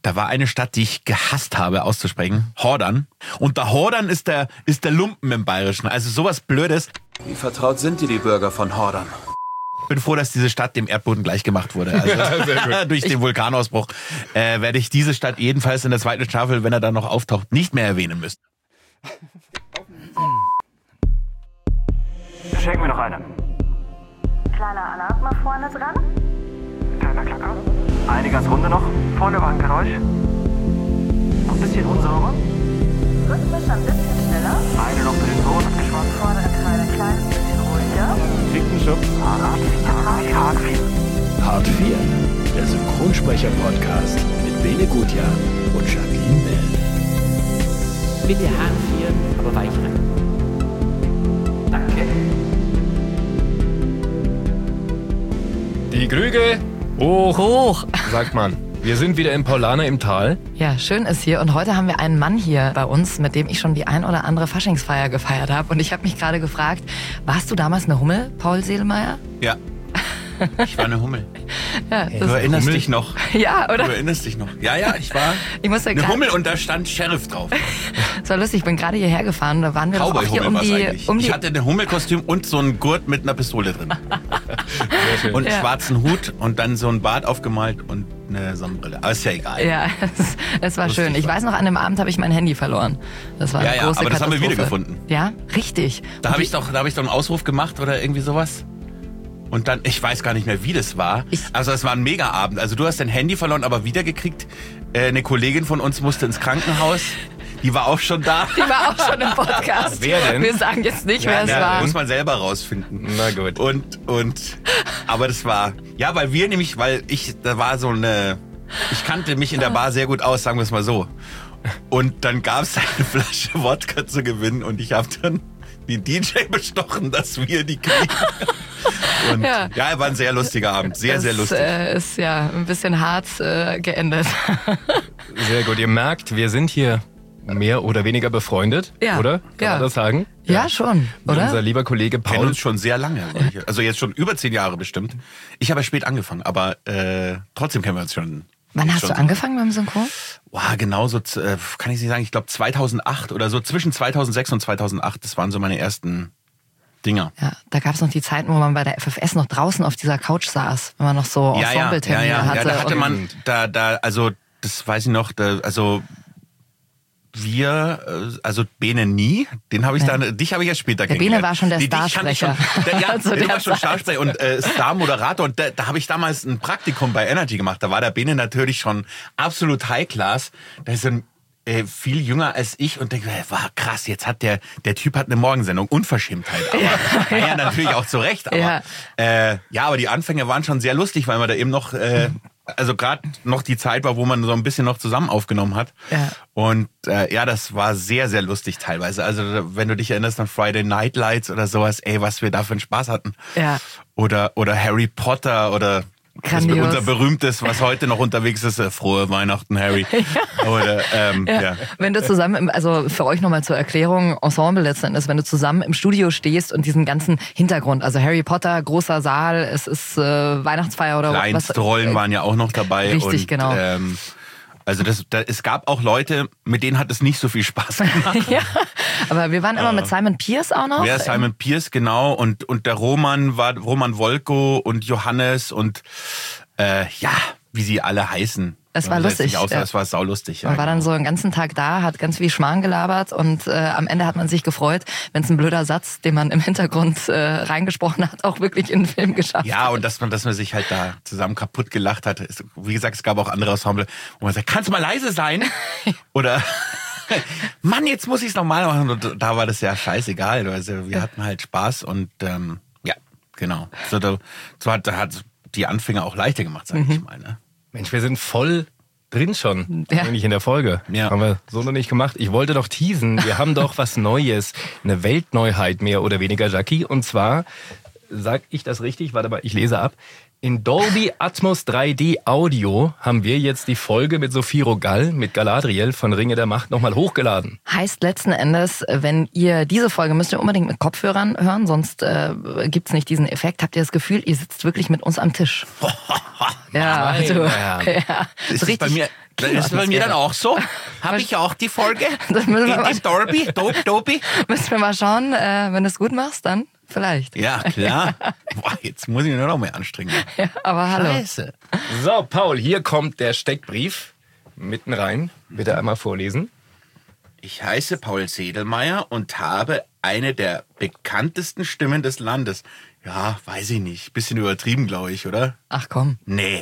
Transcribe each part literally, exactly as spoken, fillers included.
Da war eine Stadt, die ich gehasst habe auszusprechen. Hordern. Und der Hordern ist der, ist der Lumpen im Bayerischen. Also sowas Blödes. Wie vertraut sind dir die Bürger von Hordern? Ich bin froh, dass diese Stadt dem Erdboden gleichgemacht wurde. Also ja, sehr gut. Durch den Vulkanausbruch äh, werde ich diese Stadt jedenfalls in der zweiten Staffel, wenn er dann noch auftaucht, nicht mehr erwähnen müssen. Schenken wir noch eine. Kleiner Alarm mal vorne dran. Kleiner Klacker. Eine ganz runde noch. Vorne war ein Geräusch. Noch ein bisschen unsauber. Rhythmisch ein bisschen schneller. Eine noch für den Ton abgeschwommen. Vordere Teil ein kleines bisschen ruhiger. Kriegt einen Schub. Hart vier. Hart vier. Hart vier. Der Synchronsprecher-Podcast mit Bene Gutjahr und Jacqueline Bell. Bitte Hart vier, aber weich rein. Danke. Die Krüge hoch, Hoch. sagt man. Wir sind wieder im Paulaner im Tal. Ja, schön ist hier. Und heute haben wir einen Mann hier bei uns, mit dem ich schon die ein oder andere Faschingsfeier gefeiert habe. Und ich habe mich gerade gefragt, warst du damals eine Hummel, Paul Sedelmeier? Ja, ich war eine Hummel. Ja, Du das, erinnerst Hummel? dich noch. ja, oder? Du erinnerst dich noch. Ja, ja, ich war Ich muss ja eine grad- Hummel und da stand Sheriff drauf. Das war lustig, ich bin gerade hierher gefahren. Da waren wir doch auch hier Cowboy-Hummel um war's die, eigentlich. um die... Ich hatte ein Hummelkostüm und so einen Gurt mit einer Pistole drin. Sehr schön. Und einen Ja. schwarzen Hut und dann so ein Bart aufgemalt und eine Sonnenbrille. Aber ist ja egal. Ja, es, es war Lustig schön. Ich war. weiß noch, an dem Abend habe ich mein Handy verloren. Das war Ja, eine ja, große aber das haben wir Katastrophe. wiedergefunden. Ja, richtig. Da habe ich doch, da habe ich doch einen Ausruf gemacht oder irgendwie sowas. Und dann, ich weiß gar nicht mehr, wie das war. Ich- Also es war ein Mega-Abend. Also du hast dein Handy verloren, aber wiedergekriegt. Äh, eine Kollegin von uns musste ins Krankenhaus. Die war auch schon da. Die war auch schon im Podcast. Wer denn? Wir sagen jetzt nicht, wer es Ja, war. muss man selber rausfinden. Na gut. Und, und, aber das war, ja, weil wir nämlich, weil ich, da war so eine, ich kannte mich in der Bar sehr gut aus, sagen wir es mal so. Und dann gab es eine Flasche Wodka zu gewinnen und ich habe dann den D J bestochen, dass wir die kriegen. Und Ja. ja, war ein sehr lustiger Abend, sehr, das sehr lustig. Äh, ist ja ein bisschen hart äh, geendet. Sehr gut. Ihr merkt, wir sind hier mehr oder weniger befreundet, Ja. oder? Kann Ja. man das sagen? Ja, schon, oder? Unser lieber Kollege Kennen Paul. uns schon sehr lange. Also jetzt schon über zehn Jahre bestimmt. Ich habe ja spät angefangen, aber äh, trotzdem kennen wir uns schon. Wann hast schon du angefangen beim Synchron? Wow, genau so, äh, kann ich nicht sagen, ich glaube zweitausendacht oder so, zwischen zweitausendsechs und zweitausendacht, das waren so meine ersten Dinger. Ja, da gab es noch die Zeiten, wo man bei der F F S noch draußen auf dieser Couch saß, wenn man noch so Ja, ja, ja, Ensemble-Termine ja, hatte. ja, da hatte und- man, da, da, also, das weiß ich noch, da, also, wir, äh, also Bene nie, den habe ich Ja. dann, dich habe ich ja später Der kennengelernt. Bene war schon der Die- dich kannte ich schon- Starsprecher. Der, ja, Zu der der war schon Zeit. Starsprecher und äh, Star-Moderator und da, da habe ich damals ein Praktikum bei Energy gemacht. Da war der Bene natürlich schon absolut High-Class. Der ist so ein äh, viel jünger als ich und denke, war krass, jetzt hat der, der Typ hat eine Morgensendung, Unverschämtheit. Aber ja, ja, natürlich auch zu Recht. Aber, Ja. ja. Äh, ja, aber die Anfänge waren schon sehr lustig, weil man da eben noch, äh, also gerade noch die Zeit war, wo man so ein bisschen noch zusammen aufgenommen hat. Ja. Und äh, ja, das war sehr, sehr lustig teilweise. Also wenn du dich erinnerst an Friday Night Lights oder sowas, ey, was wir da für einen Spaß hatten. Ja. Oder, oder Harry Potter oder das Grandios. unser berühmtes, was heute noch unterwegs ist, äh, frohe Weihnachten, Harry. Oder, ähm, ja. Ja. Wenn du zusammen, im, also für euch nochmal zur Erklärung, Ensemble letzten Endes, wenn du zusammen im Studio stehst und diesen ganzen Hintergrund, also Harry Potter, großer Saal, es ist äh, Weihnachtsfeier oder was. Kleinstrollen waren ja auch noch dabei. Richtig, und, genau. Ähm, also das, da, es gab auch Leute, mit denen hat es nicht so viel Spaß gemacht. Ja, aber wir waren immer mit Simon Pierce auch noch. Ja, Simon Pierce, genau. Und, und der Roman war Roman Wolko und Johannes und äh, ja, wie sie alle heißen. Es war Ja, lustig, letztlich Außer, ja. Es war saulustig. Ja, Man war dann so den ganzen Tag da, hat ganz viel Schmarrn gelabert und äh, am Ende hat man sich gefreut, wenn es ein blöder Satz, den man im Hintergrund äh, reingesprochen hat, auch wirklich in den Film geschafft Ja, hat. und dass man, dass man sich halt da zusammen kaputt gelacht hat. Es, wie gesagt, es gab auch andere Ensemble, wo man sagt, kannst du mal leise sein? Oder Mann, jetzt muss ich es nochmal machen. Und da war das ja scheißegal. Also wir hatten halt Spaß und ähm, ja, genau. So, da, so hat, hat die Anfänger auch leichter gemacht, sag Mhm. ich mal. Ne? Mensch, wir sind voll drin schon, Ja. eigentlich in der Folge. Ja. Haben wir so noch nicht gemacht. Ich wollte doch teasen, wir haben doch was Neues, eine Weltneuheit mehr oder weniger, Jackie. Und zwar, sag ich das richtig? Warte mal, ich lese ab. In Dolby Atmos drei D Audio haben wir jetzt die Folge mit Sophie Rogall, mit Galadriel von Ringe der Macht nochmal hochgeladen. Heißt letzten Endes, wenn ihr diese Folge müsst ihr unbedingt mit Kopfhörern hören, sonst äh, gibt's nicht diesen Effekt. Habt ihr das Gefühl, ihr sitzt wirklich mit uns am Tisch? Ja, Nein, du, ja. ja. Ist So das bei mir, ist das bei mir dann auch so? Habe ich auch die Folge? Das müssen wir In mal- dem Dolby? Dope, Dope? Müssen wir mal schauen, äh, wenn du es gut machst, dann vielleicht. Ja, klar. Boah, jetzt muss ich mich nur noch mehr anstrengen. Ja, aber hallo. Scheiße. So, Paul, hier kommt der Steckbrief. Mitten rein. Bitte einmal vorlesen. Ich heiße Paul Sedelmeier und habe eine der bekanntesten Stimmen des Landes. Ja, weiß ich nicht. Bisschen übertrieben, glaube ich, oder? Ach komm, Nee.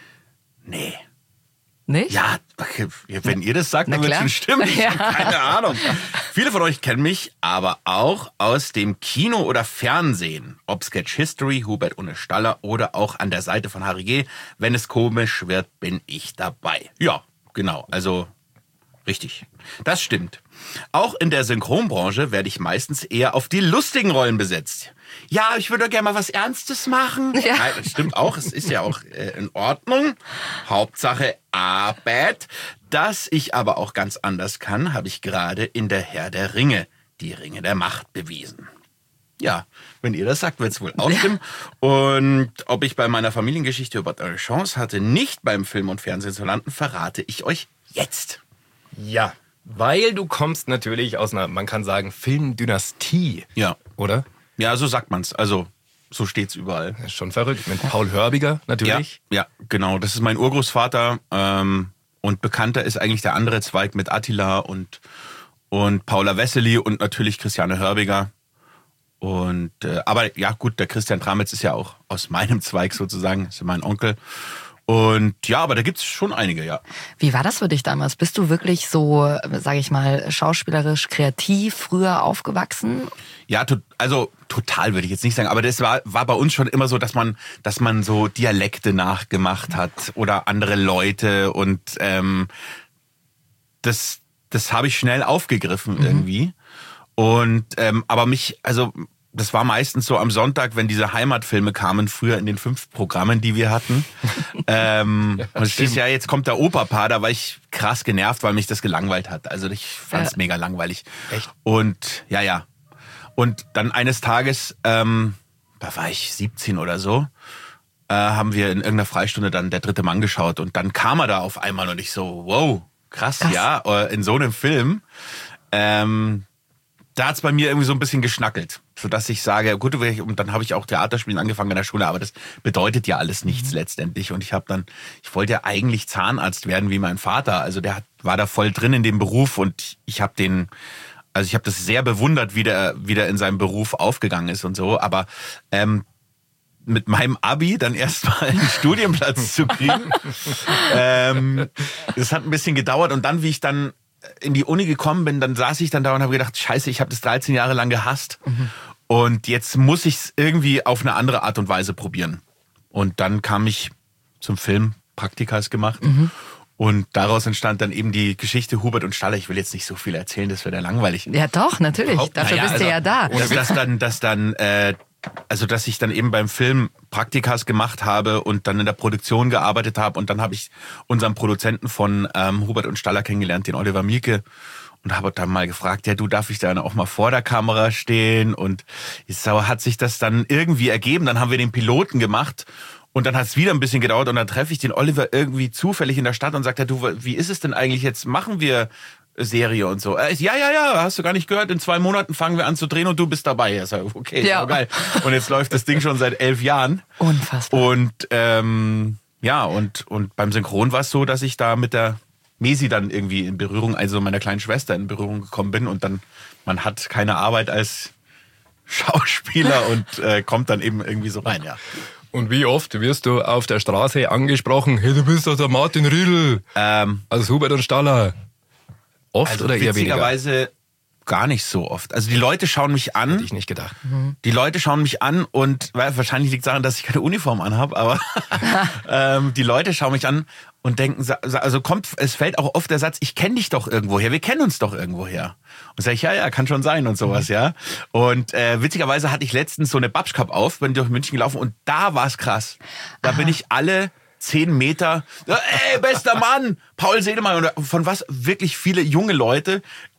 Nee. nicht? Ja, okay, wenn ihr das sagt, Na dann wird klar. schon stimmen. Ich Ja. habe keine Ahnung. Viele von euch kennen mich aber auch aus dem Kino oder Fernsehen. Ob Sketch History, Hubert ohne Staller oder auch an der Seite von Harry G. Wenn es komisch wird, bin ich dabei. Ja, genau. Also richtig. Das stimmt. Auch in der Synchronbranche werde ich meistens eher auf die lustigen Rollen besetzt. Ja, ich würde doch gerne mal was Ernstes machen. Ja. Nein, das stimmt auch. Es ist ja auch äh, in Ordnung. Hauptsache Arbeit. Dass ich aber auch ganz anders kann, habe ich gerade in der Herr der Ringe, die Ringe der Macht, bewiesen. Ja, wenn ihr das sagt, wird es wohl auch stimmen. Und ob ich bei meiner Familiengeschichte überhaupt eine Chance hatte, nicht beim Film und Fernsehen zu landen, verrate ich euch jetzt. Ja, weil du kommst natürlich aus einer, man kann sagen, Filmdynastie. Ja. Oder? Ja, so sagt man's. Also, so steht's überall. Das ist schon verrückt. Mit Paul Hörbiger natürlich. Ja, ja, genau. Das ist mein Urgroßvater. Ähm, und bekannter ist eigentlich der andere Zweig mit Attila und, und Paula Wessely und natürlich Christiane Hörbiger. Und äh, aber ja gut, der Christian Tramitz ist ja auch aus meinem Zweig sozusagen, ist ja mein Onkel. Und ja, aber da gibt's schon einige, ja. Wie war das für dich damals? Bist du wirklich so, sage ich mal, schauspielerisch kreativ früher aufgewachsen? Ja, to- also total würde ich jetzt nicht sagen, aber das war war bei uns schon immer so, dass man dass man so Dialekte nachgemacht hat oder andere Leute und ähm, das das habe ich schnell aufgegriffen mhm. irgendwie. Und ähm, aber mich, also das war meistens so am Sonntag, wenn diese Heimatfilme kamen, früher in den fünf Programmen, die wir hatten. ähm, ja, und es hieß ja, jetzt kommt der Operpaar, da war ich krass genervt, weil mich das gelangweilt hat. Also ich fand es ja. mega langweilig. Echt? Und ja, ja. Und dann eines Tages, ähm, da war ich siebzehn oder so, äh, haben wir in irgendeiner Freistunde dann Der dritte Mann geschaut. Und dann kam er da auf einmal und ich so, wow, krass, krass. ja, in so einem Film. Ähm, da hat's bei mir irgendwie so ein bisschen geschnackelt, sodass ich sage, gut, und dann habe ich auch Theaterspielen angefangen in der Schule, aber das bedeutet ja alles nichts mhm. letztendlich. Und ich habe dann, ich wollte ja eigentlich Zahnarzt werden wie mein Vater, also der hat, war da voll drin in dem Beruf und ich habe den, also ich habe das sehr bewundert, wie der, wie der in seinem Beruf aufgegangen ist und so, aber ähm, mit meinem Abi dann erstmal einen Studienplatz zu kriegen, ähm, das hat ein bisschen gedauert und dann, wie ich dann in die Uni gekommen bin, dann saß ich dann da und habe gedacht, scheiße, ich habe das dreizehn Jahre lang gehasst mhm. und jetzt muss ich es irgendwie auf eine andere Art und Weise probieren. Und dann kam ich zum Film, Praktikas gemacht mhm. und daraus entstand dann eben die Geschichte Hubert und Staller. Ich will jetzt nicht so viel erzählen, das wäre ja langweilig. Ja doch, natürlich, dafür naja, bist also, du ja da. Dass, dass dann, dass dann äh, also dass ich dann eben beim Film Praktikas gemacht habe und dann in der Produktion gearbeitet habe und dann habe ich unseren Produzenten von ähm, Hubert und Staller kennengelernt, den Oliver Mielke, und habe dann mal gefragt, ja, du, darf ich dann auch mal vor der Kamera stehen? Und so hat sich das dann irgendwie ergeben. Dann haben wir den Piloten gemacht und dann hat es wieder ein bisschen gedauert und dann treffe ich den Oliver irgendwie zufällig in der Stadt und sagt, ja, du, wie ist es denn eigentlich jetzt? Machen wir Serie und so. Äh, ja, ja, ja, hast du gar nicht gehört, in zwei Monaten fangen wir an zu drehen und du bist dabei. Ja, okay, ja. ist geil. Und jetzt läuft das Ding schon seit elf Jahren. Unfassbar. Und ähm, ja, und, und beim Synchron war es so, dass ich da mit der Mesi dann irgendwie in Berührung, also meiner kleinen Schwester in Berührung gekommen bin und dann, man hat keine Arbeit als Schauspieler und äh, kommt dann eben irgendwie so rein, ja. Und wie oft wirst du auf der Straße angesprochen, hey, du bist doch der Martin Riedl, ähm, also Hubert und Staller. Oft also oder eher weniger? Witzigerweise gar nicht so oft. Also die Leute schauen mich an. Hätte ich nicht gedacht. Mhm. Die Leute schauen mich an und weil, wahrscheinlich liegt es daran, dass ich keine Uniform anhabe, aber ähm, die Leute schauen mich an und denken, also kommt, es fällt auch oft der Satz, ich kenne dich doch irgendwoher, wir kennen uns doch irgendwoher. Und sage ich, ja, ja, kann schon sein und sowas, mhm. ja. Und äh, witzigerweise hatte ich letztens so eine Babschkap auf, bin durch München gelaufen und da war es krass. Da Aha. bin ich alle zehn Meter, ey, bester Mann, Paul Sedelmeier, und von was wirklich viele junge Leute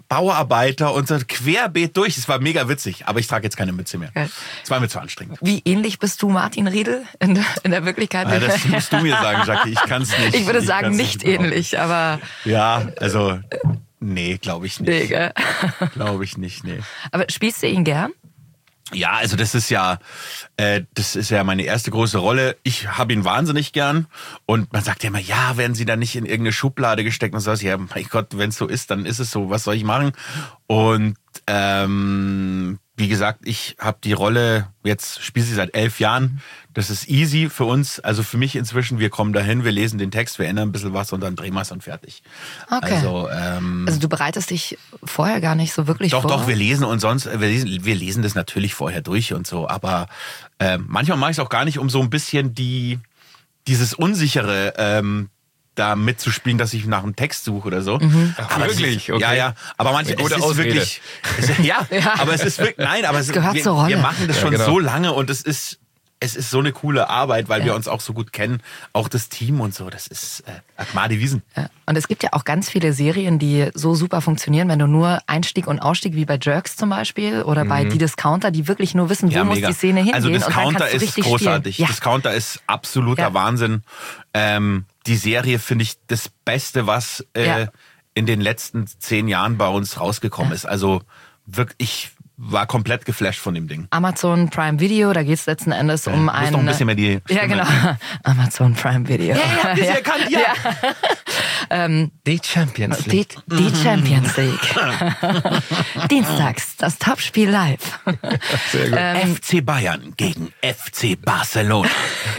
Bauarbeiter und so querbeet durch. Es war mega witzig, aber ich trage jetzt keine Mütze mehr. Geil. Es war mir zu anstrengend. Wie ähnlich bist du Martin Riedl in der, in der Wirklichkeit? Ah, das musst du mir sagen, Jackie. Ich kann es nicht. Ich würde ich sagen, nicht ähnlich, aber... Ja, also, nee, glaube ich nicht. Nee, gell? Glaube ich nicht, nee. Aber spielst du ihn gern? Ja, also das ist ja, äh, das ist ja meine erste große Rolle. Ich habe ihn wahnsinnig gern und man sagt ja immer, ja, werden Sie da nicht in irgendeine Schublade gesteckt und so was. Ja, mein Gott, wenn es so ist, dann ist es so. Was soll ich machen? Und ähm, wie gesagt, ich habe die Rolle jetzt spiele sie seit elf Jahren. Das ist easy für uns, also für mich inzwischen. Wir kommen dahin, wir lesen den Text, wir ändern ein bisschen was und dann drehen wir es und fertig. Okay. Also, ähm, also du bereitest dich vorher gar nicht so wirklich Doch, vor? doch, wir lesen und sonst, wir lesen, wir lesen das natürlich vorher durch und so, aber äh, manchmal mache ich es auch gar nicht, um so ein bisschen die dieses Unsichere ähm, da mitzuspielen, dass ich nach einem Text suche oder so. Mhm. Ach, aber wirklich? Ist, Okay. Ja, ja. Aber manchmal Gute es ist Ausrede. wirklich. Es, ja, Ja. aber es ist wirklich. Nein, aber es, Gehört wir, zur Rolle. wir machen das Ja, schon genau. so lange und es ist. Es ist so eine coole Arbeit, weil Ja. wir uns auch so gut kennen. Auch das Team und so. Das ist äh, Agmade Wiesen. Ja. Und es gibt ja auch ganz viele Serien, die so super funktionieren, wenn du nur Einstieg und Ausstieg, wie bei Jerks zum Beispiel oder bei Die Discounter, die wirklich nur wissen, wo Ja, muss mega. die Szene hingehen. Also und dann Discounter kannst du ist richtig großartig. Spielen. Ja. Discounter ist absoluter Ja. Wahnsinn. Ähm, die Serie finde ich das Beste, was äh, Ja. in den letzten zehn Jahren bei uns rausgekommen ist. Also wirklich, ich war komplett geflasht von dem Ding. Amazon Prime Video, da geht es letzten Endes um Du musst einen... noch ein bisschen mehr die Ja, Stimme- genau. Amazon Prime Video. Ja, ja, habt ihr sie erkannt? Ja. Die Champions Die, League. die Champions League. Dienstags, das Topspiel live. Ähm, F C Bayern gegen F C Barcelona.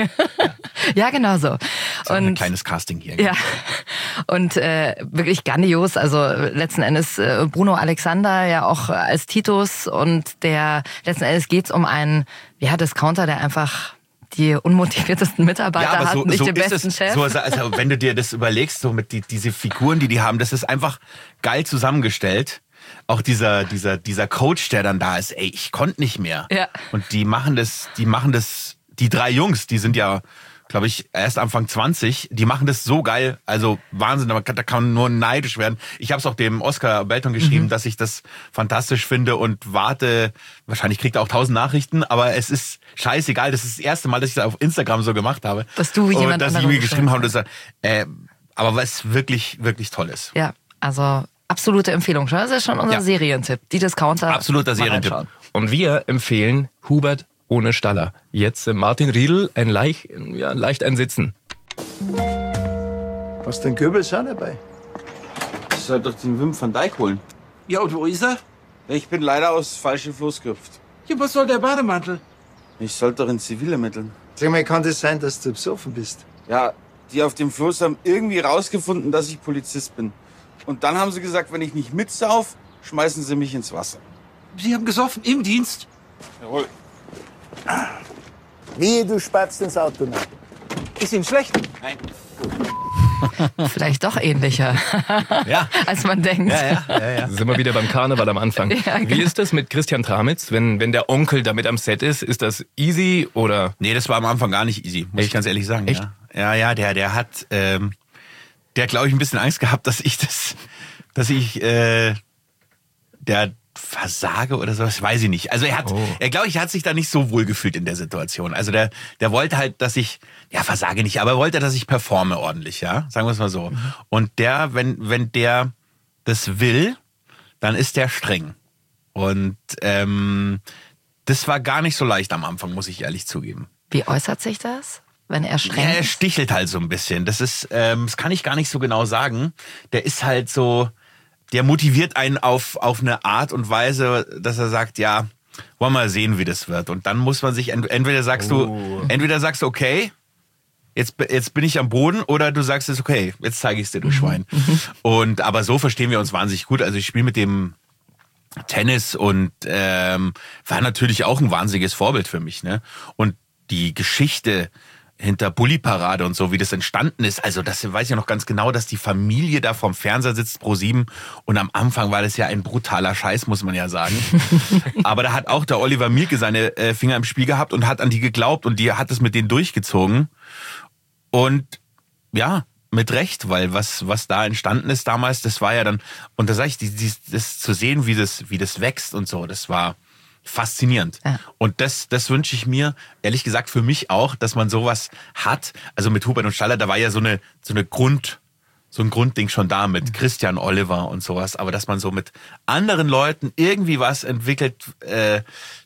ja, genau so. So ein Und kleines Casting hier. ja, und äh, wirklich grandios. Also letzten Endes äh, Bruno Alexander ja auch als Titus und der letzten Endes geht's um einen ja, Discounter, der einfach die unmotiviertesten Mitarbeiter hat, nicht den ist besten es, Chef. So, also wenn du dir das überlegst, so mit die, diese Figuren, die die haben, das ist einfach geil zusammengestellt. Auch dieser dieser dieser Coach, der dann da ist, ey, ich konnte nicht mehr. Ja. Und die machen das, die machen das, die drei Jungs, die sind ja, glaube ich, erst Anfang zwanzig, die machen das so geil, also Wahnsinn, da kann, da kann man nur neidisch werden. Ich habe es auch dem Oscar Belton geschrieben, Mhm. dass ich das fantastisch finde und warte, wahrscheinlich kriegt er auch tausend Nachrichten, aber es ist scheißegal, das ist das erste Mal, dass ich das auf Instagram so gemacht habe. Dass du jemand Und dass ich anderem mir geschrieben habe, geschrieben dass, äh, aber was wirklich, wirklich toll ist. Ja, also absolute Empfehlung. Das ist schon unser Ja. Serientipp. Die Discounter. Absoluter mal Serientipp. reinschauen. Und wir empfehlen Hubert ohne Staller. Jetzt äh, Martin Riedl, ein leicht, ja, leicht ein Sitzen. Hast du den Goebbels auch dabei? Ich soll doch den Wim van Dijk holen. Ja, und wo ist er? Ich bin leider aufs falsche Floß gehüpft. Ja, was soll der Bademantel? Ich sollte doch in Zivil ermitteln. Sag mal, kann das sein, dass du besoffen bist? Ja, die auf dem Floß haben irgendwie rausgefunden, dass ich Polizist bin. Und dann haben sie gesagt, wenn ich nicht mitsauf, schmeißen sie mich ins Wasser. Sie haben gesoffen im Dienst? Jawohl. Wie, du spatzt ins Auto nach. Ist Ihnen schlecht? Nein. Vielleicht doch ähnlicher, Ja. als man denkt. Ja, ja, ja, ja. Sind wir wieder beim Karneval am Anfang. Ja, genau. Wie ist das mit Christian Tramitz, wenn, wenn der Onkel damit am Set ist? Ist das easy oder? Nee, das war am Anfang gar nicht easy, muss ich Echt? ganz ehrlich sagen. Echt? Ja, ja, ja der, der hat, ähm, der hat, glaube ich, ein bisschen Angst gehabt, dass ich das, dass ich, äh, der versage oder sowas, weiß ich nicht. Also er hat, Oh. er glaube ich, hat sich da nicht so wohl gefühlt in der Situation. Also der, der wollte halt, dass ich, ja, versage nicht, aber er wollte, dass ich performe ordentlich, ja, sagen wir es mal so. Mhm. Und der, wenn, wenn der das will, dann ist der streng. Und ähm, das war gar nicht so leicht am Anfang, muss ich ehrlich zugeben. Wie äußert sich das, wenn er streng Ja, er ist? stichelt halt so ein bisschen. Das ist, ähm, das kann ich gar nicht so genau sagen. Der ist halt so, der motiviert einen auf, auf eine Art und Weise, dass er sagt, ja, wollen wir mal sehen, wie das wird. Und dann muss man sich, ent- entweder sagst Oh. du, entweder sagst du, okay, jetzt, b- jetzt bin ich am Boden, oder du sagst es, okay, jetzt zeige ich es dir, du Schwein. Und, aber so verstehen wir uns wahnsinnig gut. Also ich spiele mit dem Tennis und ähm, war natürlich auch ein wahnsinniges Vorbild für mich, ne? Und die Geschichte hinter Bully Parade und so, wie das entstanden ist, also das weiß ich noch ganz genau, dass die Familie da vorm Fernseher sitzt, Pro sieben, und am Anfang war das ja ein brutaler Scheiß, muss man ja sagen. Aber da hat auch der Oliver Mielke seine äh, Finger im Spiel gehabt und hat an die geglaubt und die hat es mit denen durchgezogen. Und ja, mit Recht, weil was was da entstanden ist damals, das war ja dann, und da sag ich, die, die, das zu sehen, wie das wie das wächst und so, das war faszinierend. Ja. Und das das wünsche ich mir, ehrlich gesagt, für mich auch, dass man sowas hat. Also mit Hubert und Staller, da war ja so eine so eine Grund so ein Grundding schon da mit Christian Oliver und sowas, aber dass man so mit anderen Leuten irgendwie was entwickelt, äh,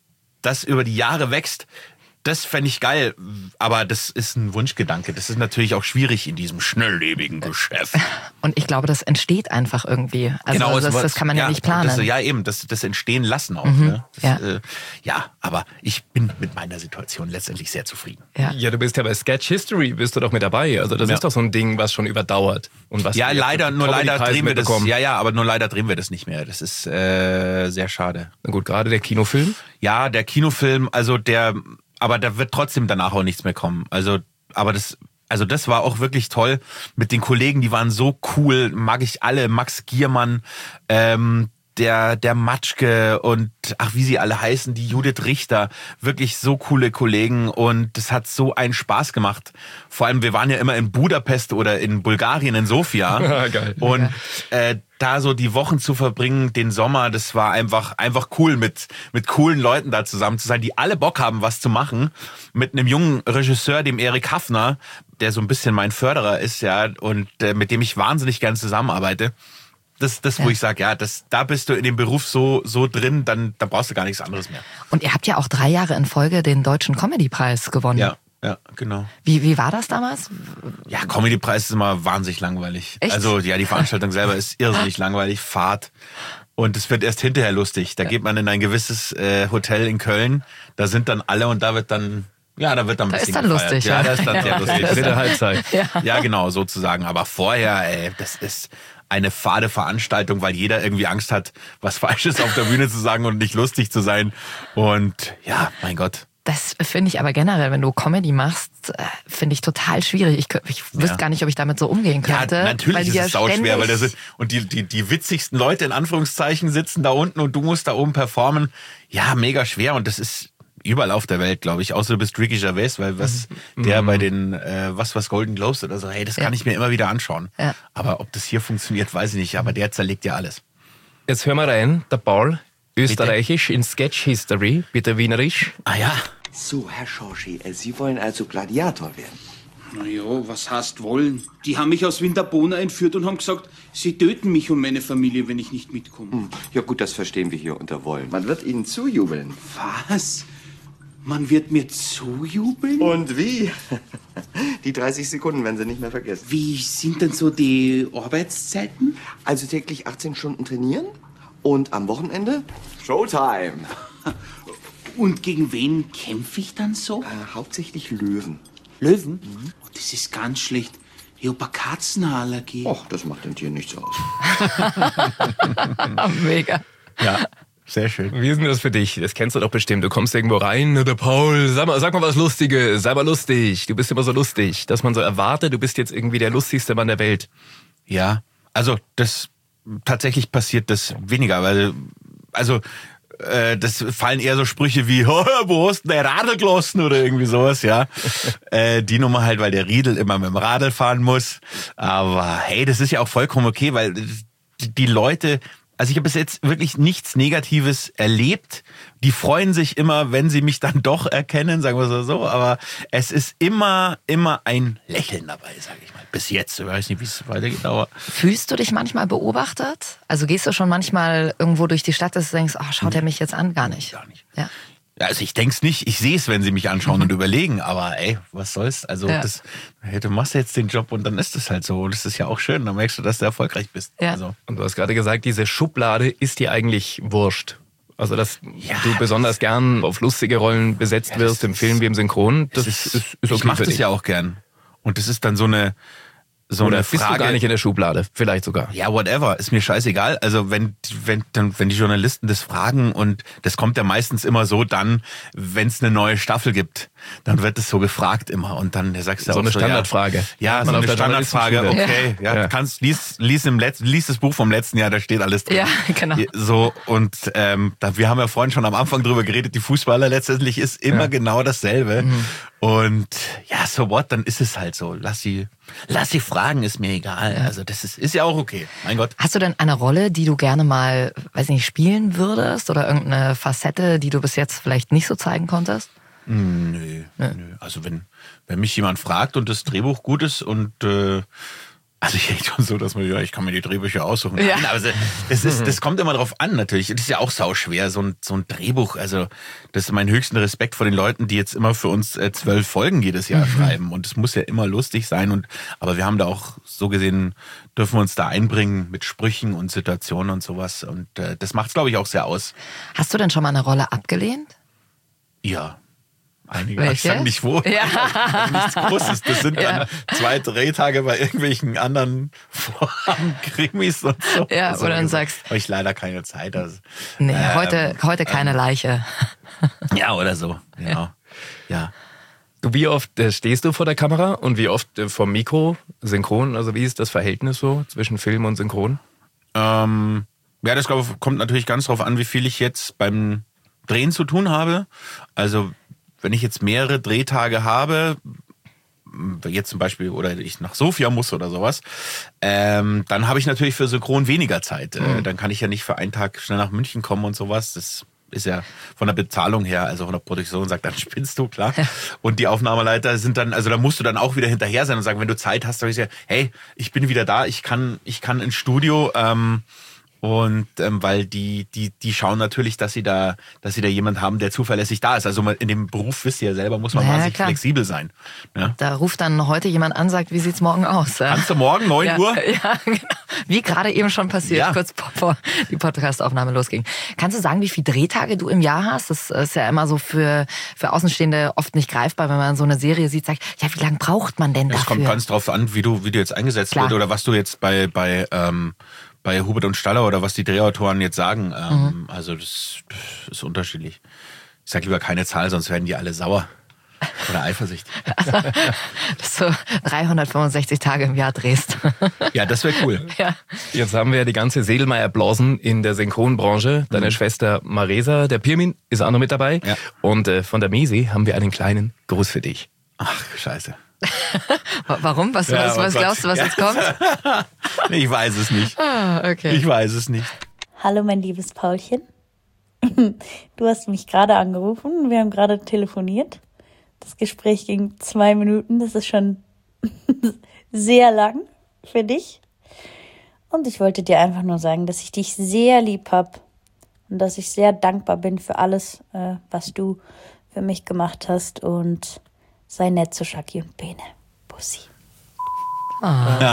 das über die Jahre wächst, das fände ich geil, aber das ist ein Wunschgedanke. Das ist natürlich auch schwierig in diesem schnelllebigen Geschäft. Und ich glaube, das entsteht einfach irgendwie. Also genau, das, das kann man ja, ja nicht planen. Das, ja, eben, das, das entstehen lassen auch. Mhm, ne? das, ja. Äh, ja, aber ich bin mit meiner Situation letztendlich sehr zufrieden. Ja, ja, du bist ja bei Sketch History, bist du doch mit dabei. Also das ja. ist doch so ein Ding, was schon überdauert. Und was ja, leider, nur leider drehen wir das. Ja, ja, aber nur leider drehen wir das nicht mehr. Das ist äh, sehr schade. Na gut, gerade der Kinofilm? Ja, der Kinofilm, also der... Aber da wird trotzdem danach auch nichts mehr kommen. Also, aber das, also das war auch wirklich toll mit den Kollegen. Die waren so cool, mag ich alle. Max Giermann, ähm, der der Matschke und ach wie sie alle heißen, die Judith Richter, wirklich so coole Kollegen und das hat so einen Spaß gemacht. Vor allem, wir waren ja immer in Budapest oder in Bulgarien, in Sofia. Geil. Und äh, da so die Wochen zu verbringen, den Sommer, das war einfach einfach cool, mit mit coolen Leuten da zusammen zu sein, die alle Bock haben, was zu machen. Mit einem jungen Regisseur, dem Erik Hafner, der so ein bisschen mein Förderer ist, ja, und äh, mit dem ich wahnsinnig gern zusammenarbeite. Das, das wo ja. ich sage, ja, das, da bist du in dem Beruf so so drin, dann, dann brauchst du gar nichts anderes mehr. Und ihr habt ja auch drei Jahre in Folge den Deutschen Comedy-Preis gewonnen. Ja, ja, genau. Wie, wie war das damals? Ja, Comedy-Preis ist immer wahnsinnig langweilig. Echt? Also ja, die Veranstaltung selber ist irrsinnig langweilig, Fahrt. Und es wird erst hinterher lustig. Da ja. geht man in ein gewisses äh, Hotel in Köln, da sind dann alle und da wird dann... Ja, da wird dann ein da bisschen ist dann gefeiert. lustig. Ja, ja, da ist dann ja. sehr lustig. Dritte Halbzeit. Ja. ja, genau, sozusagen. Aber vorher, ey, das ist eine fade Veranstaltung, weil jeder irgendwie Angst hat, was Falsches auf der Bühne zu sagen und nicht lustig zu sein. Und ja, mein Gott. Das finde ich aber generell, wenn du Comedy machst, finde ich total schwierig. Ich, ich wüsste ja. gar nicht, ob ich damit so umgehen könnte. Ja, natürlich weil ist ja es sauschwer, weil da sind, und die, die, die witzigsten Leute in Anführungszeichen sitzen da unten und du musst da oben performen. Ja, mega schwer und das ist überall auf der Welt, glaube ich. Außer du bist Ricky Gervais, weil was mhm. der bei den, äh, was was Golden Globes oder so, hey, das kann ja. ich mir immer wieder anschauen. Ja. Aber ob das hier funktioniert, weiß ich nicht. Aber der zerlegt ja alles. Jetzt hören wir rein, der Paul, österreichisch in Sketch History, bitte wienerisch. Ah ja. So, Herr Schorschi, Sie wollen also Gladiator werden? Na ja, was heißt wollen? Die haben mich aus Winterbona entführt und haben gesagt, sie töten mich und meine Familie, wenn ich nicht mitkomme. Hm. Ja gut, das verstehen wir hier unter wollen. Man wird Ihnen zujubeln. Was? Man wird mir zujubeln? Und wie? Die dreißig Sekunden werden Sie nicht mehr vergessen. Wie sind denn so die Arbeitszeiten? Also täglich achtzehn Stunden trainieren und am Wochenende Showtime. Und gegen wen kämpfe ich dann so? Äh, hauptsächlich Löwen. Löwen? Mhm. Oh, das ist ganz schlecht. Ich habe eine Katzenallergie. Och, das macht dem Tier nichts aus. Mega. Ja. Sehr schön. Wie ist denn das für dich? Das kennst du doch bestimmt. Du kommst irgendwo rein, der Paul, sag mal, sag mal was Lustiges, sei mal lustig. Du bist immer so lustig, dass man so erwartet, du bist jetzt irgendwie der lustigste Mann der Welt. Ja, also das tatsächlich passiert das weniger, weil also äh, das fallen eher so Sprüche wie, oh, wo hast du der Radl gelassen oder irgendwie sowas, ja. äh, die Nummer halt, weil der Riedel immer mit dem Radl fahren muss. Aber hey, das ist ja auch vollkommen okay, weil die Leute... Also ich habe bis jetzt wirklich nichts Negatives erlebt. Die freuen sich immer, wenn sie mich dann doch erkennen, sagen wir es so. Aber es ist immer, immer ein Lächeln dabei, sage ich mal. Bis jetzt. Ich weiß nicht, wie es weitergeht. Aber fühlst du dich manchmal beobachtet? Also gehst du schon manchmal irgendwo durch die Stadt, dass du denkst, ach, schaut er mich jetzt an? Gar nicht. Gar nicht. Ja. Ja, also ich denk's nicht, ich sehe es, wenn sie mich anschauen mhm. und überlegen, aber ey, was soll's? Also ja. das, hey, du machst jetzt den Job und dann ist es halt so. Und das ist ja auch schön, dann merkst du, dass du erfolgreich bist. Ja. Also. Und du hast gerade gesagt, diese Schublade ist dir eigentlich wurscht. Also dass ja, du besonders gern auf lustige Rollen besetzt ja, wirst, im Film wie im Synchron, das ist, ist, ist okay. Ich mach das ja auch gern. Und das ist dann so eine So Oder eine bist Frage, du gar nicht in der Schublade, vielleicht sogar. Ja, whatever, ist mir scheißegal. Also wenn wenn dann wenn die Journalisten das fragen und das kommt ja meistens immer so dann, wenn es eine neue Staffel gibt. dann wird es so gefragt immer und dann sagst du so auch eine so, Standardfrage. Ja, ja so eine Standardfrage, okay, ja, ja. kannst lies lies im letzten lies das Buch vom letzten Jahr, da steht alles drin. Ja, genau. So und ähm, da, wir haben ja vorhin schon am Anfang drüber geredet, die Fußballer letztendlich ist immer ja. genau dasselbe. Mhm. Und ja, so what, dann ist es halt so. Lass sie, lass sie fragen, ist mir egal. Ja. Also das ist, ist ja auch okay. Mein Gott. Hast du denn eine Rolle, die du gerne mal, weiß nicht, spielen würdest oder irgendeine Facette, die du bis jetzt vielleicht nicht so zeigen konntest? Nö, nö. nö. Also wenn, wenn mich jemand fragt und das Drehbuch gut ist und äh, also ich rede schon so, dass man, ja, ich kann mir die Drehbücher aussuchen. Ja. Nein, aber das, ist, das kommt immer drauf an natürlich. Das ist ja auch sauschwer, so ein, so ein Drehbuch. Also das ist mein höchsten Respekt vor den Leuten, die jetzt immer für uns äh, zwölf Folgen jedes Jahr mhm. schreiben. Und es muss ja immer lustig sein. Und aber wir haben da auch so gesehen, dürfen wir uns da einbringen mit Sprüchen und Situationen und sowas. Und äh, das macht es, glaube ich, auch sehr aus. Hast du denn schon mal eine Rolle abgelehnt? Ja. Einige. Welche? Ich sag nicht wo. Ja. Nichts Großes. Das sind dann ja. zwei Drehtage bei irgendwelchen anderen Vorhaben, Krimis und so. Ja, also, wo du dann sagst. Habe ich leider keine Zeit. Also, nee, ähm, heute, heute keine ähm, Leiche. Ja, oder so. Genau. Ja. Du, wie oft äh, stehst du vor der Kamera und wie oft äh, vor Mikro, synchron? Also wie ist das Verhältnis so zwischen Film und Synchron? Ähm, ja, das glaube ich, kommt natürlich ganz drauf an, wie viel ich jetzt beim Drehen zu tun habe. Also wenn ich jetzt mehrere Drehtage habe, jetzt zum Beispiel, oder ich nach Sofia muss oder sowas, ähm, dann habe ich natürlich für Synchron weniger Zeit. Mhm. Äh, dann kann ich ja nicht für einen Tag schnell nach München kommen und sowas. Das ist ja von der Bezahlung her, also von der Produktion, sagt, dann spinnst du, klar. Ja. Und die Aufnahmeleiter sind dann, also da musst du dann auch wieder hinterher sein und sagen, wenn du Zeit hast, dann ich ja, hey, ich bin wieder da, ich kann, ich kann ins Studio, ähm, Und ähm, weil die die die schauen natürlich, dass sie da dass sie da jemand haben, der zuverlässig da ist. Also in dem Beruf wisst ihr ja selber, muss man naja, wahnsinnig klar. flexibel sein. Ja? Da ruft dann heute jemand an, sagt, wie sieht's morgen aus? Kannst du morgen neun ja, Uhr? Ja, genau. Wie gerade eben schon passiert, ja. kurz bevor die Podcastaufnahme losging. Kannst du sagen, wie viele Drehtage du im Jahr hast? Das ist ja immer so für für Außenstehende oft nicht greifbar, wenn man so eine Serie sieht, sagt, ja, wie lange braucht man denn dafür? Es kommt ganz drauf an, wie du wie du jetzt eingesetzt klar. wird oder was du jetzt bei bei ähm, bei Hubert und Staller oder was die Drehautoren jetzt sagen. Ähm, mhm. Also das, das ist unterschiedlich. Ich sag lieber keine Zahl, sonst werden die alle sauer oder eifersüchtig. Also, dass du dreihundertfünfundsechzig Tage im Jahr drehst. Ja, das wäre cool. Ja. Jetzt haben wir ja die ganze Sedelmeier-Blasen in der Synchronbranche. Deine mhm. Schwester Maresa, der Pirmin, ist auch noch mit dabei. Ja. Und äh, von der Mesi haben wir einen kleinen Gruß für dich. Ach, scheiße. Warum? Was, ja, was, was glaubst du, was ja. jetzt kommt? Ich weiß es nicht. Ah, okay. Ich weiß es nicht. Hallo, mein liebes Paulchen. Du hast mich gerade angerufen. Wir haben gerade telefoniert. Das Gespräch ging zwei Minuten. Das ist schon sehr lang für dich. Und ich wollte dir einfach nur sagen, dass ich dich sehr lieb habe und dass ich sehr dankbar bin für alles, was du für mich gemacht hast. Und sei nett zu Shaki und Bene. Bussi. Oh.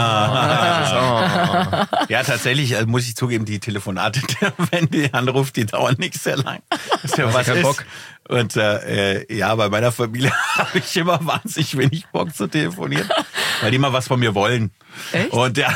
Ja, ja, tatsächlich also muss ich zugeben, die Telefonate, wenn die anruft, die dauern nicht sehr lang. Das ist ja was ist. Bock. Und äh, ja, bei meiner Familie habe ich immer wahnsinnig wenig Bock zu telefonieren, weil die immer was von mir wollen. Echt? Und ja.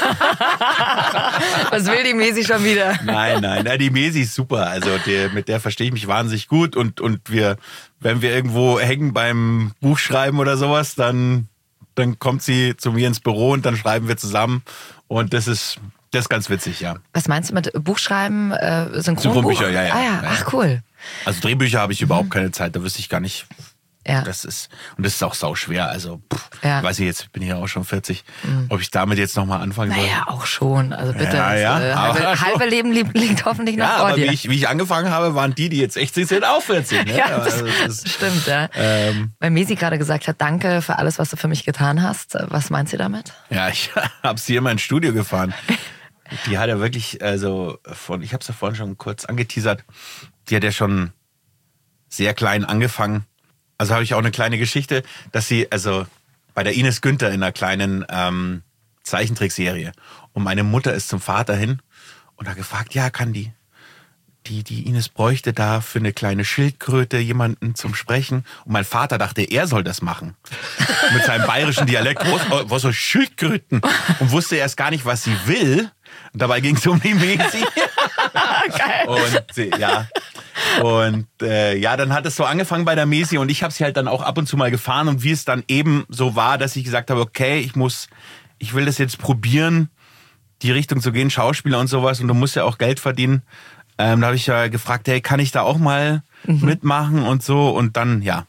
Was will die Mesi schon wieder? Nein, nein, nein, die Mesi ist super. Also die, mit der verstehe ich mich wahnsinnig gut und und wir, wenn wir irgendwo hängen beim Buchschreiben oder sowas, dann dann kommt sie zu mir ins Büro und dann schreiben wir zusammen und das ist das ist ganz witzig, ja. Was meinst du mit Buchschreiben, äh, Synchronbuch? Synchronbücher, ja, ja. Ah ja, ach cool. Also Drehbücher habe ich mhm. überhaupt keine Zeit, da wüsste ich gar nicht. Ja. Das ist und das ist auch sauschwer. Also pff, ja. weiß ich jetzt, bin ich ja auch schon vierzig, mhm. ob ich damit jetzt nochmal anfangen soll. Naja, auch schon. Also bitte. Ja, ja. Das, äh, halbe, halbe Leben liegt, liegt hoffentlich noch ja, vor aber dir. Wie ich, wie ich angefangen habe, waren die, die jetzt sechzig sind, auch vierzig. Ne? Ja, das, also, das stimmt, ja. Ähm, Weil Mesi gerade gesagt hat, danke für alles, was du für mich getan hast. Was meint sie damit? Ja, ich habe sie immer ins Studio gefahren. Die hat ja wirklich, also von, ich habe es ja vorhin schon kurz angeteasert, die hat ja schon sehr klein angefangen. Also habe ich auch eine kleine Geschichte, dass sie, also bei der Ines Günther in einer kleinen ähm, Zeichentrickserie. Und meine Mutter ist zum Vater hin und hat gefragt, ja, kann die, die, die Ines bräuchte da für eine kleine Schildkröte jemanden zum Sprechen. Und mein Vater dachte, er soll das machen. Mit seinem bayerischen Dialekt, was, was so Schildkröten. Und wusste erst gar nicht, was sie will. Und dabei ging es um die Mesi. Geil. Und sie, ja. Und äh, ja, dann hat es so angefangen bei der Mesi und ich habe sie halt dann auch ab und zu mal gefahren und wie es dann eben so war, dass ich gesagt habe, okay, ich muss, ich will das jetzt probieren, die Richtung zu gehen, Schauspieler und sowas und du musst ja auch Geld verdienen. Ähm, da habe ich ja gefragt, hey, kann ich da auch mal mhm. mitmachen und so und dann, ja,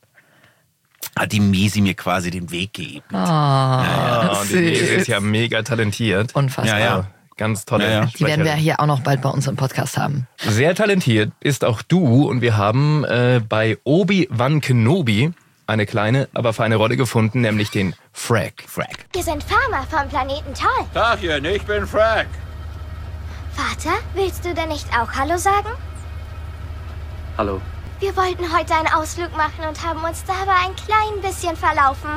hat die Mesi mir quasi den Weg gegeben. Oh, ja, ja. Und die Mesi ist ja mega talentiert. Unfassbar. Ja, ja. Ganz tolle ja, ja. Die werden wir hier auch noch bald bei uns im Podcast haben. Sehr talentiert ist auch du und wir haben äh, bei Obi-Wan Kenobi eine kleine, aber feine Rolle gefunden, nämlich den Frack. Frack. Wir sind Farmer vom Planeten Toll. Tagchen, ich bin Frack. Vater, willst du denn nicht auch Hallo sagen? Hallo. Wir wollten heute einen Ausflug machen und haben uns dabei ein klein bisschen verlaufen.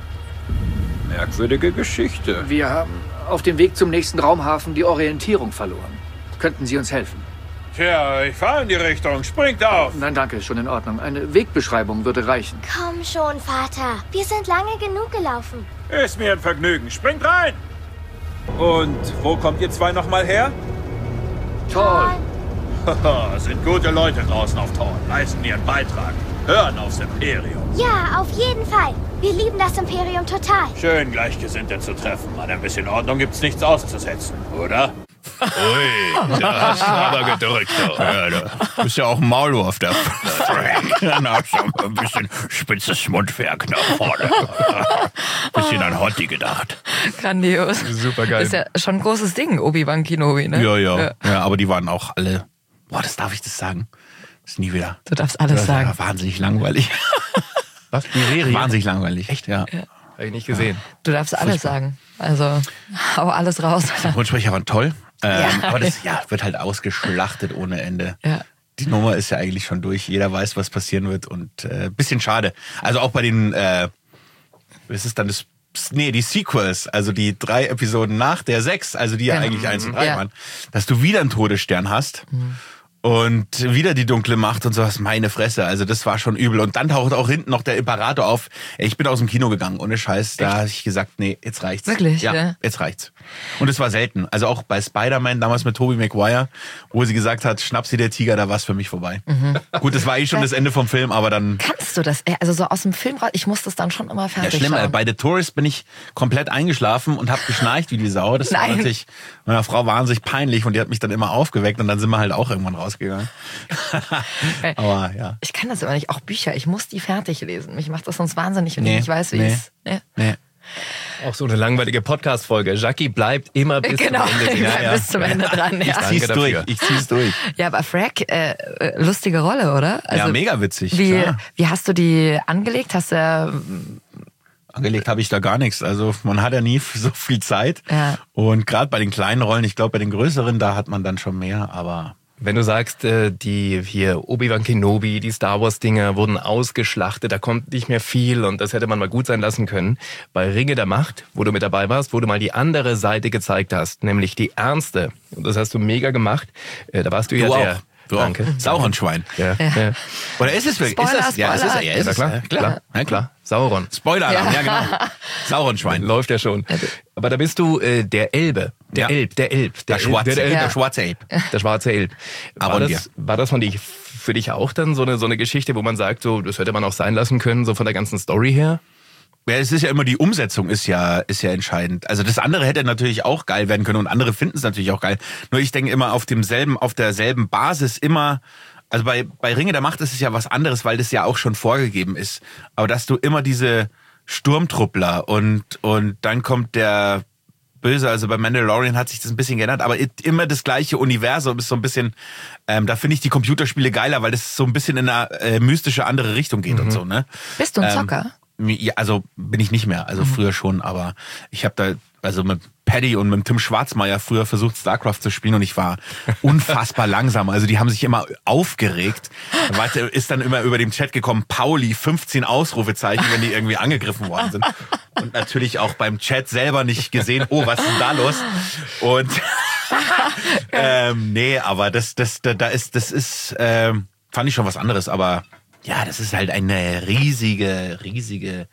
Merkwürdige Geschichte. Wir haben auf dem Weg zum nächsten Raumhafen die Orientierung verloren. Könnten Sie uns helfen? Tja, ich fahre in die Richtung. Springt auf! Nein, danke, schon in Ordnung. Eine Wegbeschreibung würde reichen. Komm schon, Vater. Wir sind lange genug gelaufen. Ist mir ein Vergnügen. Springt rein! Und wo kommt ihr zwei nochmal her? Toll! Haha, sind gute Leute draußen auf Thorn. Leisten ihren Beitrag. Hören aufs Imperium. Ja, auf jeden Fall. Wir lieben das Imperium total. Schön, Gleichgesinnte zu treffen. An ein bisschen Ordnung gibt's nichts auszusetzen, oder? Ui, da hast du aber gedrückt. Ja, du bist ja auch ein Maulwurf, der Frank. Dann hast du ein bisschen spitzes Mundwerk nach vorne. Bisschen an Hotti gedacht. Grandios. Super geil. Ist ja schon ein großes Ding, Obi-Wan Kenobi, ne? Ja, ja, ja. Ja, aber die waren auch alle... Boah, das darf ich das sagen? Das ist nie wieder. Du darfst alles das sagen. War wahnsinnig langweilig. Was? Die Serie? Wahnsinnig langweilig. Echt? Ja. ja. Habe ich nicht gesehen. Du darfst alles Furchtbar. sagen. Also, hau alles raus. Die Synchronsprecher waren toll. Ähm, Ja. Aber das ja, wird halt ausgeschlachtet ohne Ende. Ja. Die Nummer ist ja eigentlich schon durch. Jeder weiß, was passieren wird. Und äh, bisschen schade. Also auch bei den, äh, was ist dann das? Nee, die Sequels, also die drei Episoden nach der sechs, also die ja Genau. eigentlich eins und drei Ja. waren, dass du wieder einen Todesstern hast. Mhm. Und wieder die dunkle Macht und sowas, meine Fresse, also das war schon übel. Und dann taucht auch hinten noch der Imperator auf. Ich bin aus dem Kino gegangen, ohne Scheiß. Da habe ich gesagt, nee, jetzt reicht's. Wirklich? Ja, Ja. jetzt reicht's. Und es war selten. Also auch bei Spider-Man, damals mit Tobey Maguire, wo sie gesagt hat, schnapp sie der Tiger, da war's für mich vorbei. Mhm. Gut, das war eh schon das Ende vom Film, aber dann... Kannst du das? Also so aus dem Film raus, ich muss das dann schon immer Ja, fertig schlimm. schauen. Bei The Tourist bin ich komplett eingeschlafen und habe geschnarcht wie die Sau. Das war Nein. natürlich meiner Frau wahnsinnig peinlich und die hat mich dann immer aufgeweckt und dann sind wir halt auch irgendwann rausgegangen. Aber ja. Ich kann das immer nicht. Auch Bücher, ich muss die fertig lesen. Mich macht das sonst wahnsinnig, wenn Nee, ich nicht weiß, wie nee. es... Ja. Nee. Auch so eine langweilige Podcast-Folge. Jackie bleibt immer bis Genau, zum Ende. ich bleib bis zum Ende dran. Ich Ja. zieh's Danke durch. dafür. Ich zieh's durch. Ja, aber Frack, äh, äh, lustige Rolle, oder? Ja, mega witzig, Wie, klar. wie hast du die angelegt? Hast du äh, Angelegt habe ich da gar nichts. Also man hat ja nie so viel Zeit. Ja. Und gerade bei den kleinen Rollen, ich glaube bei den größeren, da hat man dann schon mehr, aber... Wenn du sagst, äh, die hier Obi-Wan Kenobi, die Star Wars Dinger wurden ausgeschlachtet, da kommt nicht mehr viel und das hätte man mal gut sein lassen können. Bei Ringe der Macht, wo du mit dabei warst, wo du mal die andere Seite gezeigt hast, nämlich die ernste. Und das hast du mega gemacht. Äh, Da warst du, ja Du der... auch. Du Danke. auch. Sauronschwein. Ja. Ja. Ja. Oder ist es wirklich? Spoiler, ist das? Ja, es ist, Spoiler. ja, Ja, ist na es, klar, ja, klar, klar. ja, klar. Sauron. Spoiler-Alarm, ja. Ja. genau. Sauronschwein. Läuft ja schon. Aber da bist du äh, der Elbe. Der Ja. Elb, der Elb. Der Elb, schwarze, der, der, Elb, Ja. schwarze Elb. der schwarze Elb. War Arondir. das, war das von dich, für dich auch dann so eine, so eine Geschichte, wo man sagt, so, das hätte man auch sein lassen können, so von der ganzen Story her? Ja, es ist ja immer die Umsetzung ist ja ist ja entscheidend. Also das andere hätte natürlich auch geil werden können und andere finden es natürlich auch geil. Nur ich denke immer auf demselben auf derselben Basis immer. Also bei bei Ringe der Macht ist es ja was anderes, weil das ja auch schon vorgegeben ist. Aber dass du immer diese Sturmtruppler und und dann kommt der Böse, also bei Mandalorian hat sich das ein bisschen geändert, aber immer das gleiche Universum ist so ein bisschen, ähm, da finde ich die Computerspiele geiler, weil das so ein bisschen in eine äh, mystische andere Richtung geht Mhm. und so, ne? bist du ein Ähm, Zocker? Ja, also bin ich nicht mehr, also Mhm. früher schon, aber ich habe da also mit Paddy und mit Tim Schwarzmeier früher versucht StarCraft zu spielen und ich war unfassbar langsam, also die haben sich immer aufgeregt. Warte, ist dann immer über dem Chat gekommen, Pauli, fünfzehn Ausrufezeichen, wenn die irgendwie angegriffen worden sind. Und natürlich auch beim Chat selber nicht gesehen, oh, was ist denn da los? Und ähm, nee, aber das das da, da ist das ist ähm, fand ich schon was anderes, aber ja, das ist halt eine riesige, riesige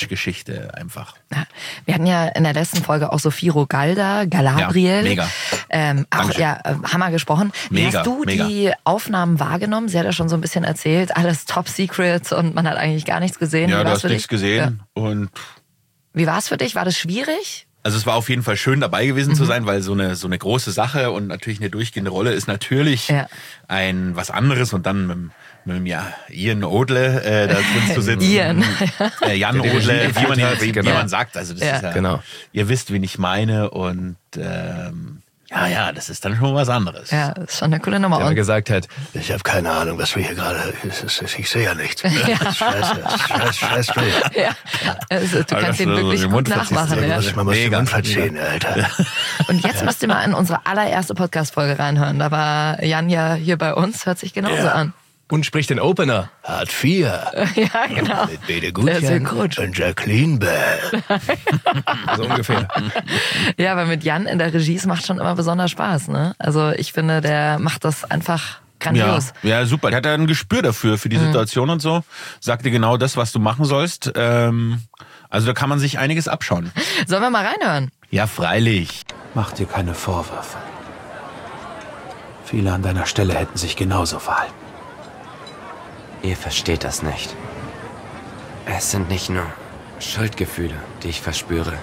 Merch-Geschichte einfach. Ja. Wir hatten ja in der letzten Folge auch Sophie Rogalda, Galadriel. Ja, mega. Ähm, auch, Dankeschön. ja, äh, Hammer gesprochen. Wie Mega, hast du mega. die Aufnahmen wahrgenommen? Sie hat ja schon so ein bisschen erzählt, alles top secret und man hat eigentlich gar nichts gesehen. Ja, Wie du war's hast für nichts dich? gesehen. Ja. Und Wie war es für dich? War das schwierig? also es war auf jeden Fall schön dabei gewesen Mhm. zu sein, weil so eine so eine große Sache und natürlich eine durchgehende Rolle ist natürlich Ja. ein was anderes und dann mit, dem- mit dem ja, Ian Odle äh, da drin zu sitzen. Ian. Äh, Jan Der die Odle, Regie wie man, ihn, geführt hat, wie, genau. wie man sagt. Also das Ja. ist ja, Genau. ihr wisst, wen ich meine und ähm, ja, ja, das ist dann schon was anderes. Ja, ist schon eine coole Nummer. Der mal Und gesagt hat, Ich habe keine Ahnung, was wir hier gerade. es ist- Ich sehe ja nichts. Ja. Scheiße, scheiße, scheiße. ja, also, du Aber kannst das ihn so wirklich den gut Mund verziehst, nachmachen. ja. Ja. Muss ich mal was den Mega. Mund verziehen, Alter. Und jetzt müsst ihr mal in unsere allererste Podcast-Folge reinhören. Da war Jan ja hier bei uns, hört sich genauso Ja. an. und spricht den Opener. Hartz vier. Ja, genau. Mit Bede Der ist ja Gutjan gut. und Jacqueline Bell. So ungefähr. Ja, aber mit Jan in der Regie, es macht schon immer besonders Spaß. Ne? Also ich finde, der macht das einfach grandios. Ja, ja, super. Der hat ja ein Gespür dafür, für die Mhm. Situation und so. Sagt dir genau das, was du machen sollst. Ähm, also da kann man sich einiges abschauen. Sollen wir mal reinhören? Ja, freilich. Mach dir keine Vorwürfe. Viele an deiner Stelle hätten sich genauso verhalten. Ihr versteht das nicht. Es sind nicht nur Schuldgefühle, die ich verspüre.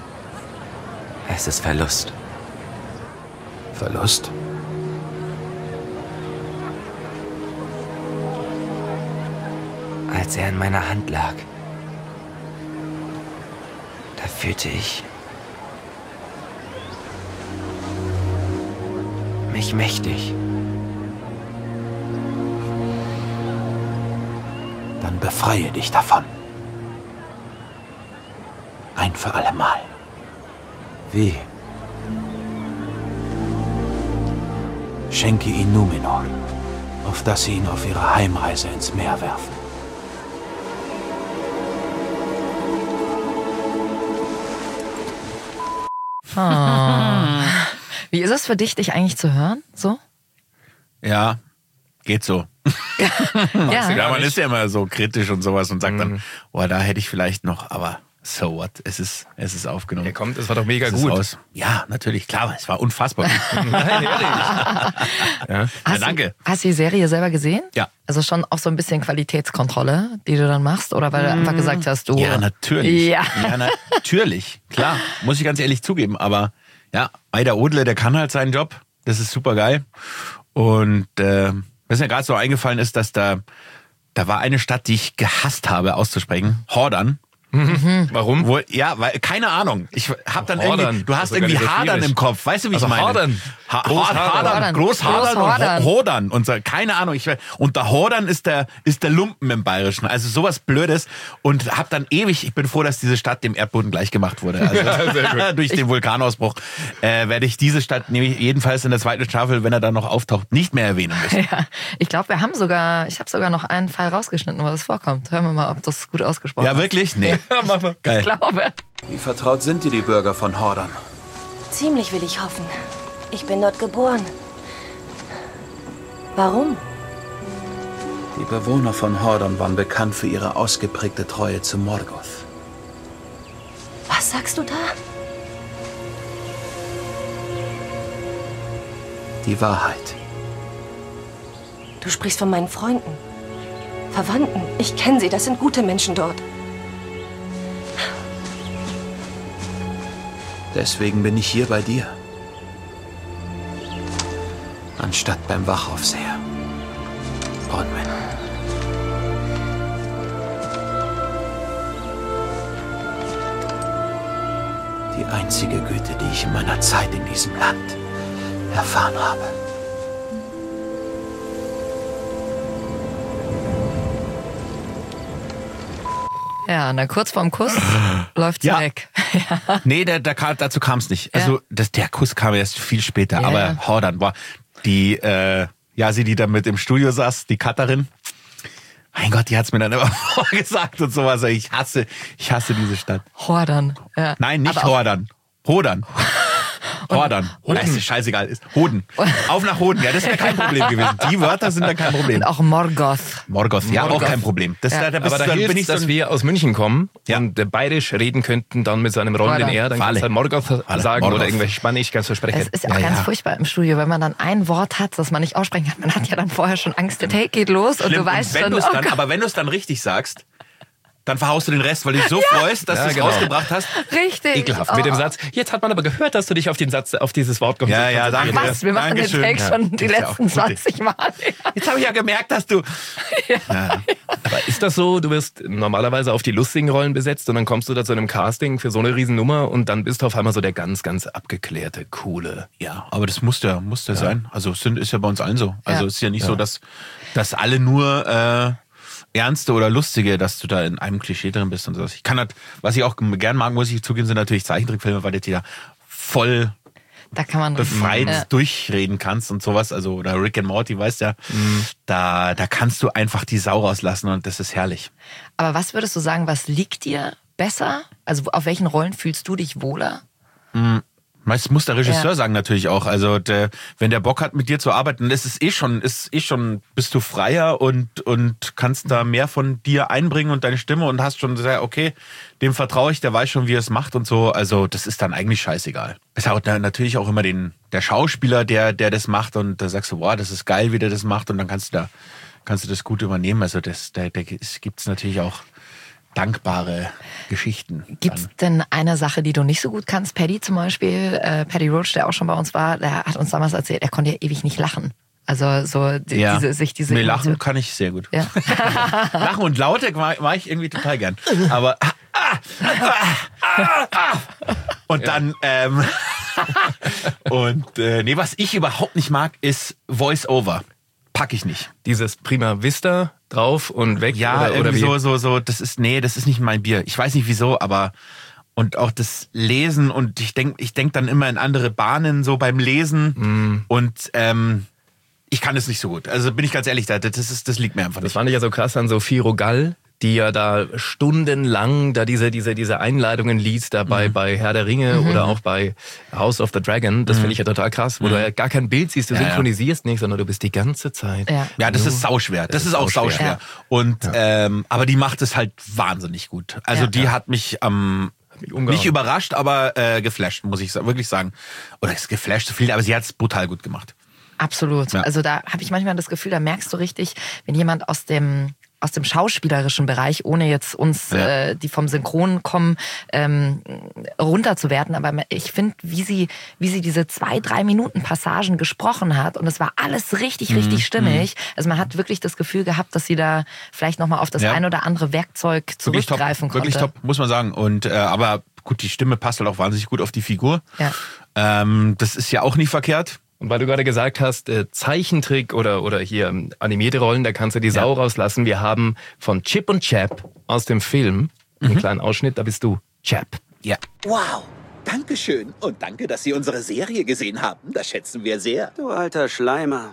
Es ist Verlust. Verlust? Als er in meiner Hand lag, da fühlte ich mich mächtig. Dann befreie dich davon. Ein für alle Mal. Wie? Schenke ihn Numenor, auf dass sie ihn auf ihrer Heimreise ins Meer werfen. Oh. Wie ist es für dich, dich eigentlich zu hören? So? Ja, geht so. Ja. Ja, man ist ja immer so kritisch und sowas und sagt dann, boah, da hätte ich vielleicht noch, aber so what, es ist, es ist aufgenommen. Er kommt, es war doch mega Es ist gut. aus. Ja, natürlich, klar, es war unfassbar gut. Nein, ehrlich. Ja, ja, Hast danke. Du, hast du die Serie selber gesehen? Ja. Also schon auch so ein bisschen Qualitätskontrolle, die du dann machst? Oder weil du einfach gesagt hast, du... Ja, natürlich. Ja. ja, natürlich. Klar, muss ich ganz ehrlich zugeben. Aber ja, Aida Odle, der kann halt seinen Job. Das ist super geil. Und äh, was mir gerade so eingefallen ist, dass da, da war eine Stadt, die ich gehasst habe auszusprechen. Hordern. Mhm. Warum? Wo, ja, weil, keine Ahnung. Ich hab dann Hordern. irgendwie, du Das hast ist doch gar irgendwie nicht so Hadern schwierig. im Kopf. Weißt du, wie Also ich meine? Hordern. Ha Groß Hadern. Hadern. Hadern. Groß Hadern Groß und Hadern. Ho- Hodern. Und so, keine Ahnung. Ich, und der Hordern ist der, ist der Lumpen im Bayerischen. Also sowas Blödes. Und hab dann ewig, ich bin froh, dass diese Stadt dem Erdboden gleich gemacht wurde. Also Ja, sehr gut. durch den Vulkanausbruch äh, werde ich diese Stadt nämlich jedenfalls in der zweiten Staffel, wenn er dann noch auftaucht, nicht mehr erwähnen müssen. Ja, ich glaube, wir haben sogar, ich habe sogar noch einen Fall rausgeschnitten, wo das vorkommt. Hören wir mal, ob das gut ausgesprochen Ja, ist. wirklich? Nee. Mach mal. Geil. Ich glaube. Wie vertraut sind dir die Bürger von Hordern? Ziemlich will ich hoffen. Ich bin dort geboren. Warum? Die Bewohner von Hordern waren bekannt für ihre ausgeprägte Treue zu Morgoth. Was sagst du da? Die Wahrheit. Du sprichst von meinen Freunden. Verwandten. Ich kenne sie. Das sind gute Menschen dort. Deswegen bin ich hier bei dir. Anstatt beim Wachaufseher. Bronwyn. Die einzige Güte, die ich in meiner Zeit in diesem Land erfahren habe. Ja, na kurz vorm Kuss läuft sie Ja. weg. Nee, der, der, kam- dazu kam es nicht. Also das, der Kuss kam erst viel später. Ja. Aber Hordern war die, äh, ja, sie, die da mit im Studio saß, die Cutterin. Mein Gott, die hat's mir dann immer vorgesagt und sowas. Ich hasse, ich hasse diese Stadt. Hordern. Ja. Nein, nicht Aber auch- Hordern. Hodern. Hordern. Hoden. Das ist scheißegal. Ist Hoden. Auf nach Hoden. Ja, das wäre kein Problem gewesen. Die Wörter sind da kein Problem. Und auch Morgoth. Morgoth, ja, Morgoth. auch kein Problem. Das, Ja. da, da bist Aber da du, dann hilft's, bin ich so dass ein- wir aus München kommen Ja. und äh, bayerisch reden könnten, dann mit seinem rollenden Voilà. R, dann kannst du halt Morgoth sagen Morgoth. oder irgendwelche Spanisch kannst du sprechen. Es ist ja auch ganz furchtbar im Studio, wenn man dann ein Wort hat, das man nicht aussprechen kann. Man hat ja dann vorher schon Angst, der Take geht los und Schlimm. du weißt wenn schon, du's oh dann, Gott. aber wenn du es dann richtig sagst, dann verhaust du den Rest, weil du dich so freust, dass Ja, du es genau. rausgebracht hast. Richtig. Ekelhaft. Oh. Mit dem Satz, jetzt hat man aber gehört, dass du dich auf den Satz, auf dieses Wort kommst. Ja, ja, danke. Was? Wir machen Dankeschön. den Take Ja, schon die das ist ja auch letzten gut. zwanzig Mal. Jetzt habe ich ja gemerkt, dass du... Ja. Aber ist das so, du wirst normalerweise auf die lustigen Rollen besetzt und dann kommst du da zu einem Casting für so eine Riesennummer und dann bist du auf einmal so der ganz, ganz abgeklärte, coole. Ja, aber das muss ja, muss ja sein. Also es sind, ist ja bei uns allen so. Also Ja. es ist ja nicht Ja. so, dass, dass alle nur äh, Ernste oder Lustige, dass du da in einem Klischee drin bist und so. Ich kann halt, was ich auch gern mag, muss ich zugeben, sind natürlich Zeichentrickfilme, weil du die da voll Da kann man befreit ja. durchreden kannst und sowas. Also, oder Rick and Morty, weißt ja, da, da kannst du einfach die Sau rauslassen und das ist herrlich. Aber was würdest du sagen, was liegt dir besser? Also auf welchen Rollen fühlst du dich wohler? Mhm. Das muss der Regisseur Ja. sagen natürlich auch. Also der, wenn der Bock hat, mit dir zu arbeiten, ist es eh schon, ist eh schon, bist du freier und und kannst da mehr von dir einbringen und deine Stimme und hast schon sehr, okay, dem vertraue ich, der weiß schon, wie er es macht und so. Also das ist dann eigentlich scheißegal. Es hat natürlich auch immer den der Schauspieler, der der das macht und da sagst du, boah, das ist geil, wie der das macht und dann kannst du da kannst du das gut übernehmen. Also das, da, da gibt's natürlich auch dankbare Geschichten. Gibt's denn eine Sache, die du nicht so gut kannst? Paddy zum Beispiel, äh, Paddy Roach, der auch schon bei uns war, der hat uns damals erzählt, er konnte ja ewig nicht lachen. Also so die, Ja. diese, sich diese nee, lachen Emotion- kann ich sehr gut. Ja. Lachen und Laute mache ich irgendwie total gern. Aber ah, ah, ah, ah. und dann ähm, und äh, nee, was ich überhaupt nicht mag, ist Voice-Over. Pack ich nicht. Dieses Prima Vista drauf und weg Ja, oder, oder irgendwie wie? so, so, so. Das ist nee, das ist nicht mein Bier. Ich weiß nicht wieso, aber und auch das Lesen und ich denk, ich denk dann immer in andere Bahnen so beim Lesen Mm. und ähm, ich kann es nicht so gut. Also bin ich ganz ehrlich, das ist, das liegt mir einfach Das nicht. fand ich ja so krass an Sophie Rogall, die ja da stundenlang da diese, diese, diese Einleitungen liest, da bei, Mhm. bei Herr der Ringe Mhm. oder auch bei House of the Dragon. Das Mhm. finde ich ja total krass, wo Mhm. du ja gar kein Bild siehst, du Ja, ja. synchronisierst nicht, sondern du bist die ganze Zeit. Ja, Ja, das nur- ist sauschwer. Das, Das ist ist auch sauschwer. sauschwer. Ja. Und ähm, aber die macht es halt wahnsinnig gut. Also Ja. die hat mich ähm, mich umgehauen. nicht überrascht, aber äh, geflasht, muss ich sa- wirklich sagen. Oder ist geflasht zu viel, aber sie hat es brutal gut gemacht. Absolut. Ja. Also da habe ich manchmal das Gefühl, da merkst du richtig, wenn jemand aus dem aus dem schauspielerischen Bereich, ohne jetzt uns, Ja. äh, die vom Synchron kommen, ähm, runterzuwerten, aber ich finde, wie sie, wie sie diese zwei, drei Minuten Passagen gesprochen hat und es war alles richtig, Mhm. richtig stimmig. Also man hat wirklich das Gefühl gehabt, dass sie da vielleicht nochmal auf das Ja. ein oder andere Werkzeug Wirklich top, zurückgreifen konnte. wirklich top, muss man sagen. Und äh, aber gut, die Stimme passt halt auch wahnsinnig gut auf die Figur. Ja. Ähm, das ist ja auch nicht verkehrt. Und weil du gerade gesagt hast, äh, Zeichentrick oder, oder hier ähm, animierte Rollen, da kannst du die Sau rauslassen. Wir haben von Chip und Chap aus dem Film einen Mhm. kleinen Ausschnitt, da bist du Chap. Ja. Wow, Dankeschön. Und danke, dass Sie unsere Serie gesehen haben. Das schätzen wir sehr. Du alter Schleimer.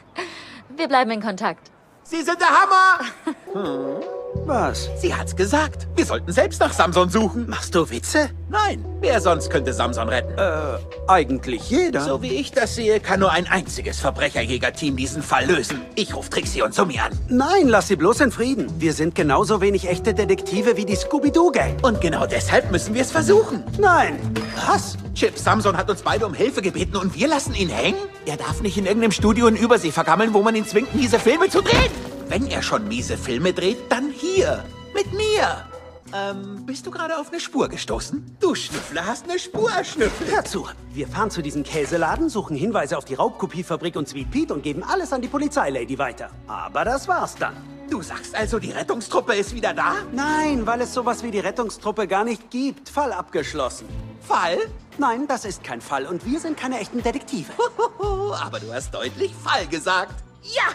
Wir bleiben in Kontakt. Sie sind der Hammer! Was? Sie hat's gesagt. Wir sollten selbst nach Samson suchen. Machst du Witze? Nein, wer sonst könnte Samson retten? Äh, eigentlich jeder. So wie ich das sehe, kann nur ein einziges Verbrecherjägerteam diesen Fall lösen. Ich ruf Trixie und Sumi an. Nein, lass sie bloß in Frieden. Wir sind genauso wenig echte Detektive wie die Scooby-Doo-Gang. Und genau deshalb müssen wir es versuchen. Nein. Was? Chip, Samson hat uns beide um Hilfe gebeten und wir lassen ihn hängen? Er darf nicht in irgendeinem Studio in Übersee vergammeln, wo man ihn zwingt, miese Filme zu drehen. Wenn er schon miese Filme dreht, dann hier. Mit mir. Ähm, bist du gerade auf eine Spur gestoßen? Du Schnüffler hast eine Spur erschnüffelt. Hör zu. Wir fahren zu diesem Käseladen, suchen Hinweise auf die Raubkopiefabrik und Sweet Pete und geben alles an die Polizeilady weiter. Aber das war's dann. Du sagst also, die Rettungstruppe ist wieder da? Nein, weil es sowas wie die Rettungstruppe gar nicht gibt. Fall abgeschlossen. Fall? Nein, das ist kein Fall und wir sind keine echten Detektive. Aber du hast deutlich Fall gesagt. Ja!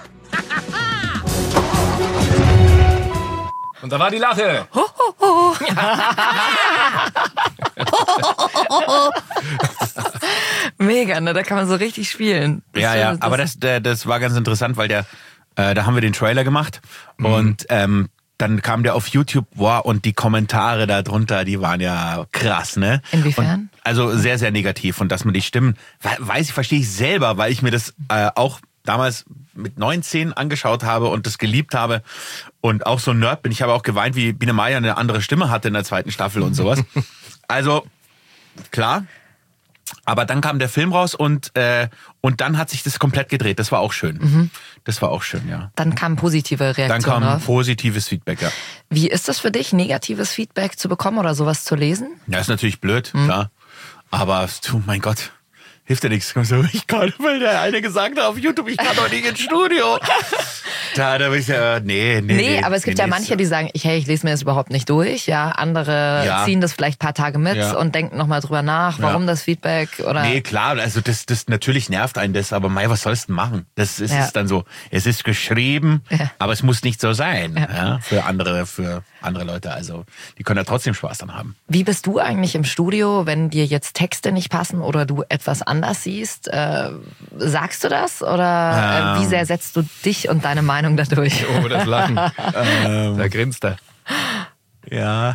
Und da war die Lache. Ho, ho, ho. Mega, ne? Da kann man so richtig spielen. Das Ja, ist- ja, das- aber das, der, das war ganz interessant, weil der, äh, da haben wir den Trailer gemacht und ähm, dann kam der auf YouTube, boah, und die Kommentare da drunter, die waren ja krass, ne? Inwiefern? Und also sehr, sehr negativ. Und dass man die Stimmen, weiß ich, verstehe ich selber, weil ich mir das äh, auch damals mit neunzehn angeschaut habe und das geliebt habe und auch so ein Nerd bin. Ich habe auch geweint, wie Biene Meier eine andere Stimme hatte in der zweiten Staffel und sowas. Also, klar. Aber dann kam der Film raus und äh, und dann hat sich das komplett gedreht. Das war auch schön. Mhm. Das war auch schön, ja. Dann kam positive Reaktion Dann kam drauf. positives Feedback, ja. Wie ist das für dich, negatives Feedback zu bekommen oder sowas zu lesen? Ja, ist natürlich blöd, mhm. klar. Aber, du, mein Gott, hilft ja nichts. Ich kann, weil der eine gesagt hat auf YouTube, ich kann doch nicht ins Studio. Da, da bin ich ja, nee, nee. Nee, nee aber es gibt nee, ja manche, die sagen, ich, hey, ich lese mir das überhaupt nicht durch. Ja, andere ja. ziehen das vielleicht ein paar Tage mit ja. und denken nochmal drüber nach, warum ja. das Feedback oder. Nee, klar, also das, das natürlich nervt einen das, aber mei, was sollst du denn machen? Das ist, ja. ist dann so, es ist geschrieben, ja. aber es muss nicht so sein, ja. Ja, für andere, für andere Leute. Also, die können ja trotzdem Spaß dran haben. Wie bist du eigentlich im Studio, wenn dir jetzt Texte nicht passen oder du etwas anders siehst? Äh, sagst du das oder ähm. wie sehr setzt du dich und deine Meinung dadurch? Oh, das Lachen. ähm, da grinst er. Ja.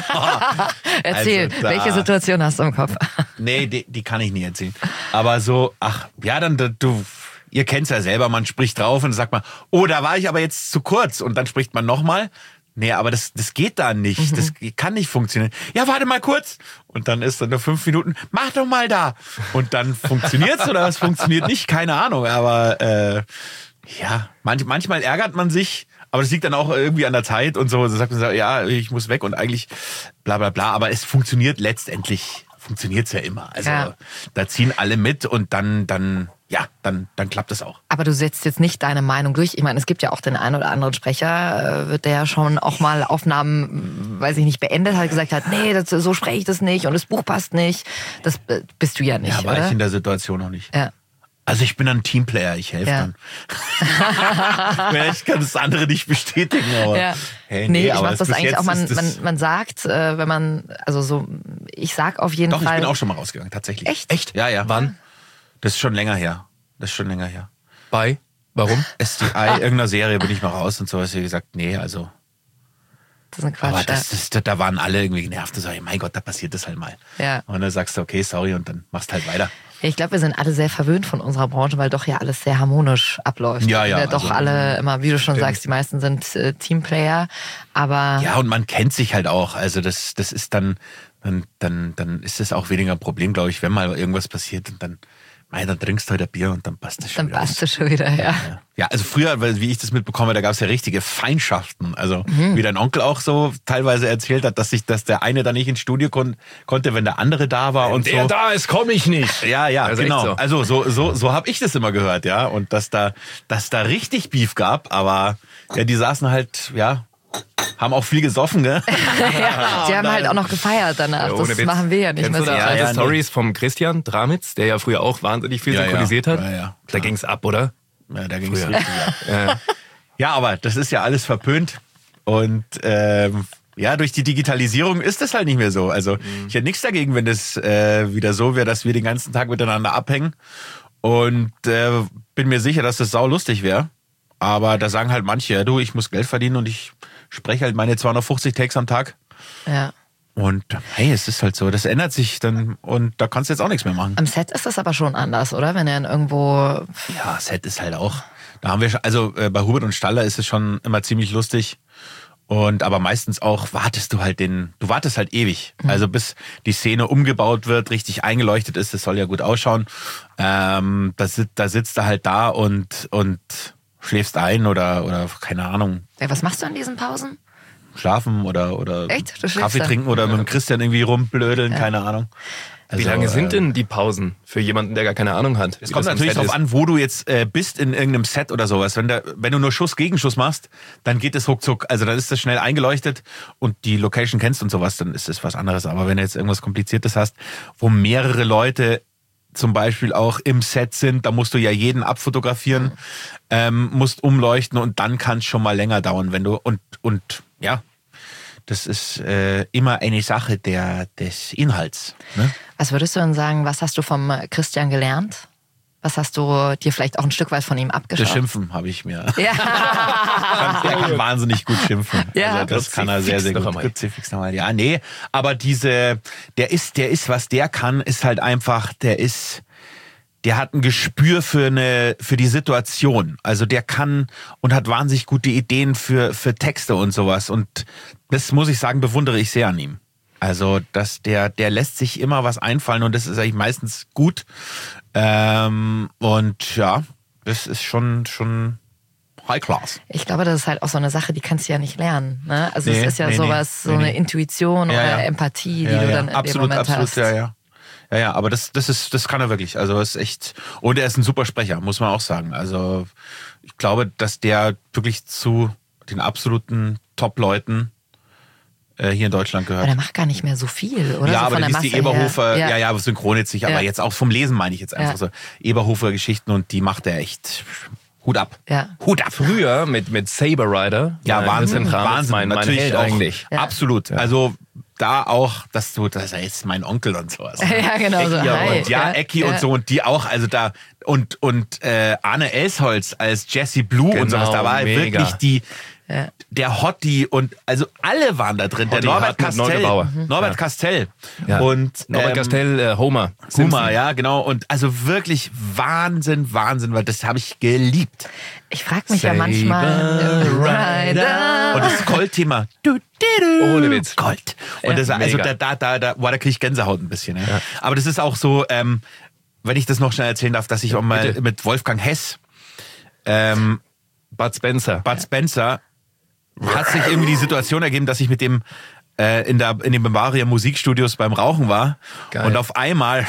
Erzähl, also da, welche Situation hast du im Kopf? Nee, die, die kann ich nie erzählen. Aber so, ach, ja, dann, du, ihr kennt's ja selber, man spricht drauf und sagt man, oh, da war ich aber jetzt zu kurz. Und dann spricht man nochmal. Nee, aber das, das geht da nicht. Mhm. Das kann nicht funktionieren. Ja, warte mal kurz. Und dann ist dann nur fünf Minuten. Mach doch mal da. Und dann funktioniert's oder es funktioniert nicht. Keine Ahnung. Aber äh, ja, manch, manchmal ärgert man sich. Aber das liegt dann auch irgendwie an der Zeit und so. Da sagt man so, ja, ich muss weg und eigentlich bla bla bla. Aber es funktioniert letztendlich. Funktioniert's ja immer. Also ja. da ziehen alle mit und dann dann ja, dann, dann klappt es auch. Aber du setzt jetzt nicht deine Meinung durch. Ich meine, es gibt ja auch den einen oder anderen Sprecher, der ja schon auch mal Aufnahmen, weiß ich nicht, beendet hat, gesagt hat, nee, das, so spreche ich das nicht und das Buch passt nicht. Das bist du ja nicht, ja, war oder? Ich in der Situation noch nicht. Ja. Also ich bin ein Teamplayer, ich helfe ja. dann. Ich kann das andere nicht bestätigen, aber ja. hey, nee, nee, ich aber mach das eigentlich auch, man, das man, man sagt, äh, wenn man, also so, ich sag auf jeden Doch, Fall... Doch, ich bin auch schon mal rausgegangen, tatsächlich. Echt? Echt? Ja, ja. Wann? Das ist schon länger her. Das ist schon länger her. Bei? Warum? S D I, irgendeiner Serie bin ich mal raus und so, hast du gesagt, nee, also... Das ist ein Quatsch. Aber das, das, da waren alle irgendwie genervt und so, mein Gott, da passiert das halt mal. Ja. Und dann sagst du, okay, sorry, und dann machst halt weiter. Ja, ich glaube, wir sind alle sehr verwöhnt von unserer Branche, weil doch ja alles sehr harmonisch abläuft. Ja, ja. Wir doch also, alle immer, wie du schon stimmt. sagst, die meisten sind äh, Teamplayer, aber... Ja, und man kennt sich halt auch. Also das, das ist dann, dann, dann, dann ist es auch weniger ein Problem, glaube ich, wenn mal irgendwas passiert und dann... Nein, dann trinkst du heute Bier und dann passt es schon dann wieder. Dann passt es schon wieder, ja. ja. Ja, also früher, wie ich das mitbekomme, da gab es ja richtige Feindschaften. Also mhm. wie dein Onkel auch so teilweise erzählt hat, dass sich, dass der eine da nicht ins Studio kon- konnte, wenn der andere da war wenn und der so. Der da ist, komme ich nicht. Ja, ja, also genau. So. Also so, so, so habe ich das immer gehört, ja. Und dass da, dass da richtig Beef gab, aber ja, die saßen halt, ja. Haben auch viel gesoffen, gell? ja, die haben halt auch noch gefeiert danach. Ja, das Witz. Machen wir ja nicht Kennst mehr so. Kennst du da ja, alte ja, Stories nee. vom Christian Dramitz, der ja früher auch wahnsinnig viel ja, synchronisiert ja. hat? Ja, ja, da ging's ab, oder? Ja, da ging's richtig ab. Ja. ja, aber das ist ja alles verpönt. Und ähm, ja, durch die Digitalisierung ist das halt nicht mehr so. Also mhm. ich hätte nichts dagegen, wenn das äh, wieder so wäre, dass wir den ganzen Tag miteinander abhängen. Und äh, bin mir sicher, dass das sau lustig wäre. Aber da sagen halt manche, ja, du, ich muss Geld verdienen und ich spreche halt meine zweihundertfünfzig Takes am Tag. Ja. Und hey, es ist halt so, das ändert sich dann und da kannst du jetzt auch nichts mehr machen. Am Set ist das aber schon anders, oder? Wenn er irgendwo... Ja, Set ist halt auch... Da haben wir schon, also äh, bei Hubert und Staller ist es schon immer ziemlich lustig. Und aber meistens auch wartest du halt den, du wartest halt ewig. Mhm. Also bis die Szene umgebaut wird, richtig eingeleuchtet ist, das soll ja gut ausschauen. Ähm, da, da sitzt er halt da und, und schläfst ein oder, oder keine Ahnung. Ja, was machst du in diesen Pausen? Schlafen oder, oder Echt? Du Kaffee dann? trinken oder ja. mit dem Christian irgendwie rumblödeln, ja. keine Ahnung. Also, wie lange sind denn die Pausen für jemanden, der gar keine Ahnung hat? Es kommt natürlich darauf an, wo du jetzt äh, bist in irgendeinem Set oder sowas. Wenn, der, wenn du nur Schuss gegen Schuss machst, dann geht es ruckzuck. Also dann ist das schnell eingeleuchtet und die Location kennst und sowas, dann ist das was anderes. Aber wenn du jetzt irgendwas Kompliziertes hast, wo mehrere Leute zum Beispiel auch im Set sind, da musst du ja jeden abfotografieren, ähm, musst umleuchten und dann kann es schon mal länger dauern, wenn du und und ja, das ist äh, immer eine Sache der des Inhalts. Ne? Was würdest du denn sagen, was hast du vom Christian gelernt? Was hast du dir vielleicht auch ein Stück weit von ihm abgeschaut? Beschimpfen habe ich mir. Ja. Er kann wahnsinnig gut schimpfen. Ja. Also das kann er sehr, sehr gut. Kruzifix nochmal. Ja, nee, aber diese, der ist, der ist, was der kann, ist halt einfach, der ist, der hat ein Gespür für eine, für die Situation. Also der kann und hat wahnsinnig gute Ideen für, für Texte und sowas. Und das muss ich sagen, bewundere ich sehr an ihm. Also, dass der, der lässt sich immer was einfallen und das ist eigentlich meistens gut. Ähm, und ja, das ist schon, schon High Class. Ich glaube, das ist halt auch so eine Sache, die kannst du ja nicht lernen. Ne? Also Nee, es ist ja nee, sowas, nee, so nee. eine Intuition Ja, oder ja. Empathie, die ja, du ja. dann in absolut, dem Moment absolut, hast. ja, ja. Ja, ja, aber das, das ist, das kann er wirklich. Also, es ist echt, und er ist ein super Sprecher, muss man auch sagen. Also, ich glaube, dass der wirklich zu den absoluten Top-Leuten äh, hier in Deutschland gehört. Aber der macht gar nicht mehr so viel, oder? Ja, so aber von du der liest die Masse Eberhofer, her. ja, ja, synchron jetzt nicht, Ja. aber jetzt auch vom Lesen meine ich jetzt einfach Ja. so Eberhofer-Geschichten und die macht er echt Hut ab. Ja. Hut ab. Früher mit, mit Saber Rider. Ja, äh, Wahnsinn, Vincent Ramitz, Wahnsinn, mein, mein natürlich Held auch. eigentlich. Ja. Absolut. Also da auch, dass du, das ist mein Onkel und sowas. Ja, genau so. Ecki Hi. und, ja, Ja. Ecki Ja. und so und die auch, also da und und äh, Arne Elsholz als Jesse Blue und Genau, sowas, da war mega. wirklich die Ja. der Hottie und also alle waren da drin. Hottie, der Norbert Hartmut Castell, Neugebauer. Norbert Ja. Castell Ja. und Norbert ähm, Castell, äh, Homer. Homer, Simpson. ja, genau. Und also wirklich Wahnsinn, Wahnsinn, weil das habe ich geliebt. Ich frage mich ja Saber manchmal. Rider. Und das Goldthema. Du, du, du, Ohne Witz. Gold. Und Ja, das, also mega. da, da, da, da, boah, da kriege ich Gänsehaut ein bisschen. Ja. Aber das ist auch so, ähm, wenn ich das noch schnell erzählen darf, dass ich auch mal bitte. mit Wolfgang Hess, ähm, Bud Spencer. Bud Spencer, hat sich irgendwie die Situation ergeben, dass ich mit dem äh, in, der, in den Bavaria Musikstudios beim Rauchen war. Geil. Und auf einmal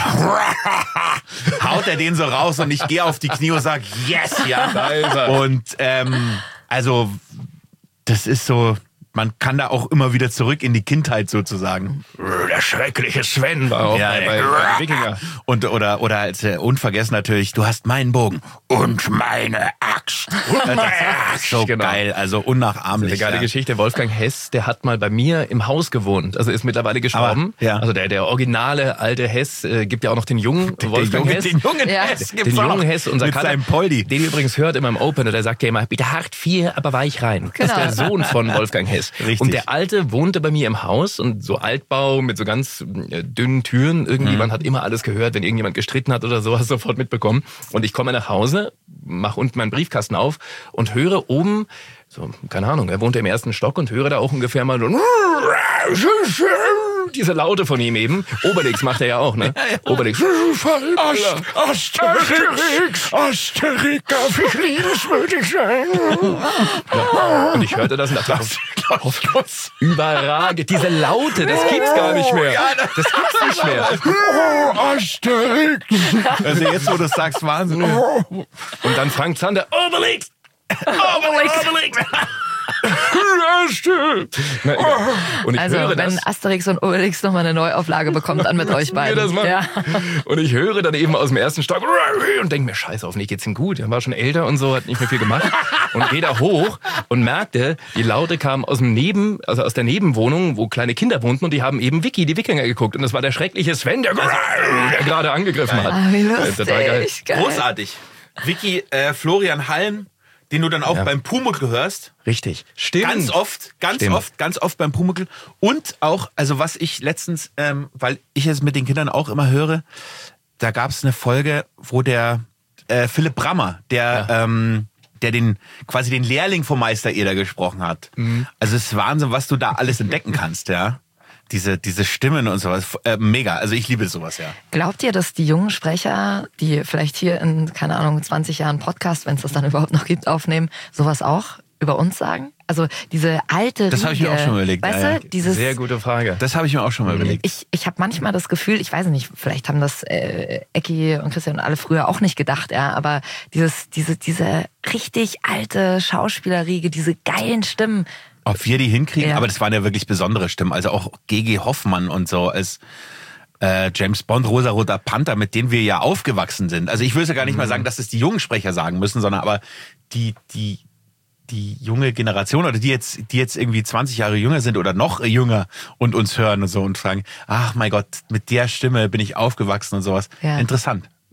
haut er den so raus und ich gehe auf die Knie und sage, yes, ja. Da ist er. Und ähm, also das ist so, man kann da auch immer wieder zurück in die Kindheit sozusagen. Der schreckliche Sven war auch Ja, bei, ja. bei, bei Wikinger. Und oder oder als äh, unvergessen natürlich, du hast meinen Bogen und meine Axt. Das ist so Genau. geil, also unnachahmlich. Eine geile ja. Geschichte. Wolfgang Hess, der hat mal bei mir im Haus gewohnt. Also ist mittlerweile gestorben. Aber, ja. Also der, der originale alte Hess, äh, gibt ja auch noch den jungen Wolfgang Junge, Hess. den jungen Ja. Hess Den gibt's auch jungen noch. Hess, unser mit Kater, seinem Poldi. den ihr übrigens hört immer im Opener, der sagt ja immer, bitte hart vier, aber weich rein. Das ist Genau. der Sohn von Wolfgang Hess. Richtig. Und der Alte wohnte bei mir im Haus und so Altbau mit so ganz äh, dünnen Türen. Irgendjemand Mhm. hat immer alles gehört, wenn irgendjemand gestritten hat oder so, hast du sofort mitbekommen. Und ich komme nach Hause, mache unten meinen Briefkasten auf und höre oben, so, keine Ahnung, er wohnte im ersten Stock und höre da auch ungefähr mal so diese Laute von ihm eben. Obelix macht er ja auch, ne? Obelix. Asterix, Asterix, darf ich liebenswürdig sein? Ja. Und ich hörte das und dachte, oh, überragend. Diese Laute, das gibt's gar nicht mehr. Das gibt's nicht mehr. Asterix. Also jetzt, wo du es sagst, Wahnsinn. Und dann Frank Zander, Obelix! Obelix! Obelix! Na, egal. Und ich Also, höre wenn das. Asterix und Obelix nochmal eine Neuauflage bekommt, dann mit euch wir beiden. das machen. Ja. Und ich höre dann eben aus dem ersten Stock und denke mir, scheiße, hoffentlich geht's ihm gut. Er war schon älter und so, hat nicht mehr viel gemacht. Und gehe da hoch und merkte, die Laute kamen aus dem Neben, also aus der Nebenwohnung, wo kleine Kinder wohnten und die haben eben Vicky, die Wikinger, geguckt. Und das war der schreckliche Sven, der, der gerade angegriffen hat. Ah, wie Äh, lustig. Total geil. Geil. Großartig. Vicky, äh, Florian Halm, den du dann auch Ja. beim Pumuckl hörst. Richtig. Stimmt. Ganz oft, ganz Stimmt. oft, ganz oft beim Pumuckl. Und auch, also was ich letztens, ähm, weil ich es mit den Kindern auch immer höre, da gab es eine Folge, wo der äh, Philipp Brammer, der, Ja. ähm, der den quasi den Lehrling vom Meister Eder gesprochen hat. Mhm. Also es ist Wahnsinn, was du da alles entdecken kannst, ja. Diese, diese Stimmen und sowas. Äh, mega. Also ich liebe sowas, ja. Glaubt ihr, dass die jungen Sprecher, die vielleicht hier in, keine Ahnung, zwanzig Jahren Podcast, wenn es das dann überhaupt noch gibt, aufnehmen, sowas auch über uns sagen? Also diese alte Das habe ich mir Riege, auch schon mal überlegt. Weißt ja, ja. du, dieses... Sehr gute Frage. Das habe ich mir auch schon mal überlegt. Ich, ich habe manchmal das Gefühl, ich weiß nicht, vielleicht haben das äh, Ecki und Christian und alle früher auch nicht gedacht, ja, aber dieses, diese, diese richtig alte Schauspielerriege, diese geilen Stimmen. Ob wir die hinkriegen, Ja. aber das waren ja wirklich besondere Stimmen. Also auch G G Hoffmann und so als äh, James Bond, Rosaroter Panther, mit denen wir ja aufgewachsen sind. Also ich will ja gar nicht mal sagen, dass das die jungen Sprecher sagen müssen, sondern aber die, die, die junge Generation oder die jetzt, die jetzt irgendwie zwanzig Jahre jünger sind oder noch jünger und uns hören und so und fragen, ach mein Gott, mit der Stimme bin ich aufgewachsen und sowas. Ja. Interessant.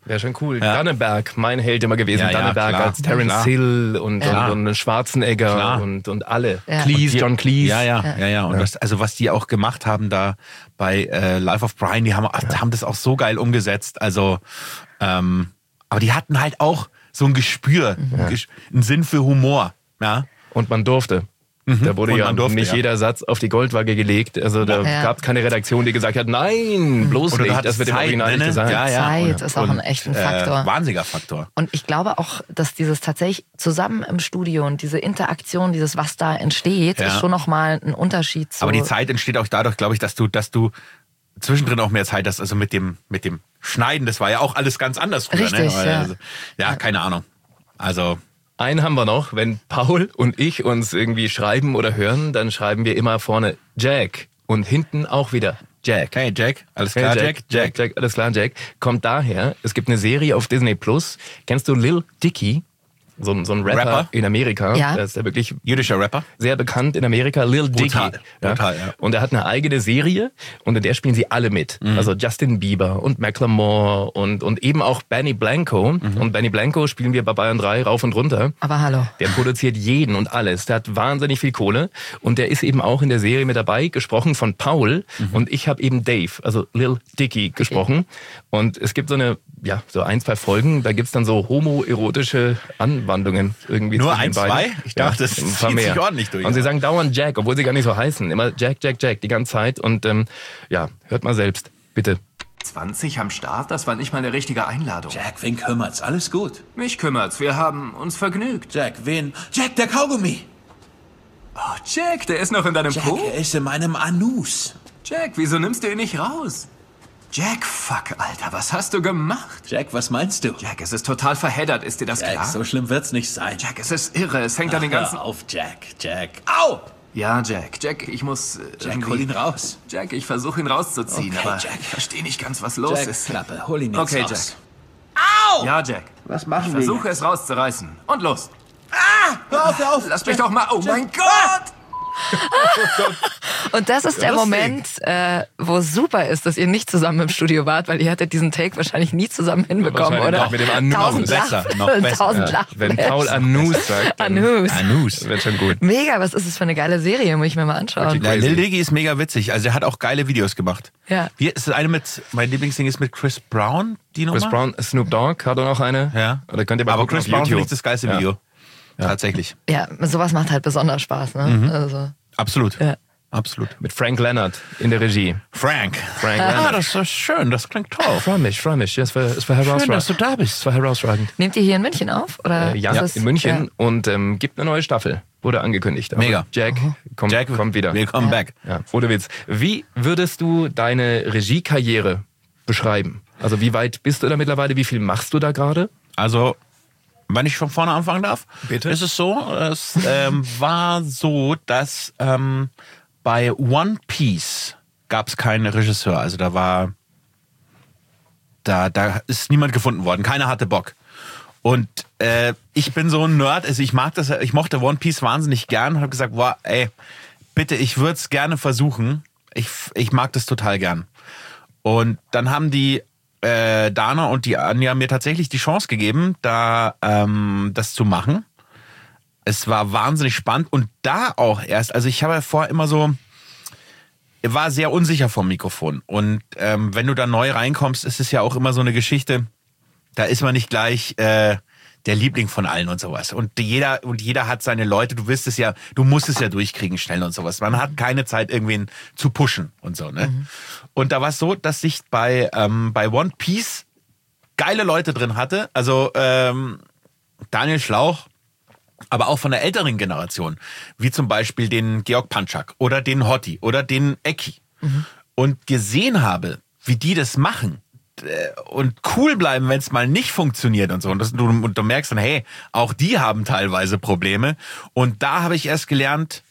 Wäre schon cool. Ja. Danneberg, mein Held immer gewesen. Ja, ja, Danneberg klar. als Terence Klar. Hill und, Ja. und, und Schwarzenegger Klar. und, und alle. Ja. Cleese, Und die- John Cleese. Ja, ja, ja, ja. Und Ja. Das, also was die auch gemacht haben da bei äh, Life of Brian, die haben, haben das auch so geil umgesetzt. Also, ähm, aber die hatten halt auch so ein Gespür, Ja. ein Ges- einen Sinn für Humor. Ja. Und man durfte. Mhm. Da wurde Und ja man durfte, nicht ja. jeder Satz auf die Goldwaage gelegt. Also da Ja. gab es keine Redaktion, die gesagt hat, nein, bloß Oder du nicht. hattest Das wird im Zeit, Original ne, nicht ne? gesagt. Ja, ja. Zeit Und- ist auch und, ein echt ein äh, Faktor. Wahnsinniger Faktor. Und ich glaube auch, dass dieses tatsächlich zusammen im Studio und diese Interaktion, dieses was da entsteht, Ja. ist schon nochmal ein Unterschied zu... Aber die Zeit entsteht auch dadurch, glaube ich, dass du, dass du zwischendrin auch mehr Zeit hast. Also mit dem, mit dem Schneiden, das war ja auch alles ganz anders früher. Richtig, ne? ja. Also, ja, keine Ahnung. Also Einen haben wir noch. Wenn Paul und ich uns irgendwie schreiben oder hören, dann schreiben wir immer vorne Jack und hinten auch wieder Jack. Hey Jack, alles klar, Hey Jack? Jack, Jack, Jack, alles klar, Jack. Kommt daher, es gibt eine Serie auf Disney Plus. Kennst du Lil Dicky? So, ein- so ein Rapper, Rapper? in Amerika. Ja. Der ist ja wirklich Jüdischer Rapper? sehr bekannt in Amerika. Lil Dicky. Brutal, brutal, ja. Und er hat eine eigene Serie und in der spielen sie alle mit. Mhm. Also Justin Bieber und Macklemore und, und eben auch Benny Blanco. Mhm. Und Benny Blanco spielen wir bei Bayern drei rauf und runter. Aber hallo. Der produziert jeden und alles. Der hat wahnsinnig viel Kohle. Und der ist eben auch in der Serie mit dabei, gesprochen von Paul. Mhm. Und ich habe eben Dave, also Lil Dicky, gesprochen. Und es gibt so eine, ja, so ein, zwei Folgen, da gibt's dann so homoerotische Anwandlungen irgendwie. Nur zwischen ein, den beiden. zwei? Ich dachte, das ein zieht paar sich mehr. ordentlich durch. Und sie sagen dauernd Jack, obwohl sie gar nicht so heißen. Immer Jack, Jack, Jack, die ganze Zeit. Und ähm, ja, hört mal selbst, bitte. zwanzig am Start? Das war nicht mal eine richtige Einladung. Jack, wen kümmert's? Alles gut. Mich kümmert's. Wir haben uns vergnügt. Jack, wen? Jack, der Kaugummi! Oh, Jack, der ist noch in deinem Jack, Po? er ist in meinem Anus. Jack, wieso nimmst du ihn nicht raus? Jack, fuck, Alter, was hast du gemacht? Jack, was meinst du? Jack, es ist total verheddert. Ist dir das Jack, klar? so schlimm wird's nicht sein. Jack, es ist irre. Es hängt an den Ach, ganzen... hör auf, Jack, Jack. Au! Ja, Jack. Jack, ich muss... Äh, Jack, irgendwie- hol ihn raus. Jack, ich versuche ihn rauszuziehen, Okay, aber Jack. ich verstehe nicht ganz, was los Jack, ist. Klappe, hol ihn jetzt Okay, raus. Jack. Au! Ja, Jack. Was machen Ich wir versuche es rauszureißen. Und los. Ah! Hör auf, hör auf! Lass mich doch mal... Oh Jack. mein Gott! Und das ist der Lustig. Moment, äh, wo es super ist, dass ihr nicht zusammen im Studio wart, weil ihr hättet diesen Take wahrscheinlich nie zusammen hinbekommen, Wahrscheinlich oder? noch mit dem Anus. Tausend Noch besser, Lach- noch besser. Tausend Ja. Lach- Wenn Paul Anus sagt, dann Anus. Anus. wird schon gut. Mega, was ist das für eine geile Serie? Muss ich mir mal anschauen. Ja, Lil Dicky ist mega witzig. Also er hat auch geile Videos gemacht. Ja. Hier ist das eine mit, mein Lieblingsding ist mit Chris Brown, die Nummer. Chris Brown, Snoop Dogg hat er noch eine. Ja. Oder könnt ihr mal Aber gucken Chris auf Brown YouTube. finde ich das geilste Ja. Video. Tatsächlich. Ja, sowas macht halt besonders Spaß, ne? Mhm. Also, Absolut. ja. Absolut. Mit Frank Leonard in der Regie. Frank. Frank Ah, Leonard. das ist schön. Das klingt toll. Ich freue mich, freue mich. Ja, es war, es war herausragend. Schön, dass du da bist. Es war herausragend. Nehmt ihr hier in München auf? Oder Äh, ja, ist es- in München Ja. und ähm, gibt eine neue Staffel. Wurde angekündigt. Aber Mega. Jack, kommt, Jack, kommt wieder. Willkommen back. Ja, ohne Witz. Wie würdest du deine Regiekarriere beschreiben? Also wie weit bist du da mittlerweile? Wie viel machst du da gerade? Also, wenn ich von vorne anfangen darf, Bitte. ist es so, es ähm, war so, dass ähm, bei One Piece gab es keinen Regisseur. Also da war, da, da ist niemand gefunden worden. Keiner hatte Bock. Und äh, ich bin so ein Nerd, also ich mag das, ich mochte One Piece wahnsinnig gern und habe gesagt, wow, ey, bitte, ich würde es gerne versuchen. Ich, ich mag das total gern. Und dann haben die äh, Dana und die Anja mir tatsächlich die Chance gegeben, da ähm, das zu machen. Es war wahnsinnig spannend und da auch erst, also ich habe ja vorher immer so, war sehr unsicher vom Mikrofon. Und ähm, wenn du da neu reinkommst, ist es ja auch immer so eine Geschichte, da ist man nicht gleich äh, der Liebling von allen und sowas. Und jeder und jeder hat seine Leute. Du wirst es ja, du musst es ja durchkriegen schnell und sowas. Man hat keine Zeit, irgendwen zu pushen und so. Ne? Mhm. Und da war es so, dass ich bei ähm, bei One Piece geile Leute drin hatte. Also ähm, Daniel Schlauch, aber auch von der älteren Generation, wie zum Beispiel den Georg Panczak oder den Hotti oder den Ecki. Mhm. Und gesehen habe, wie die das machen und cool bleiben, wenn es mal nicht funktioniert und so. Und, das, du, und du merkst dann, hey, auch die haben teilweise Probleme. Und da habe ich erst gelernt,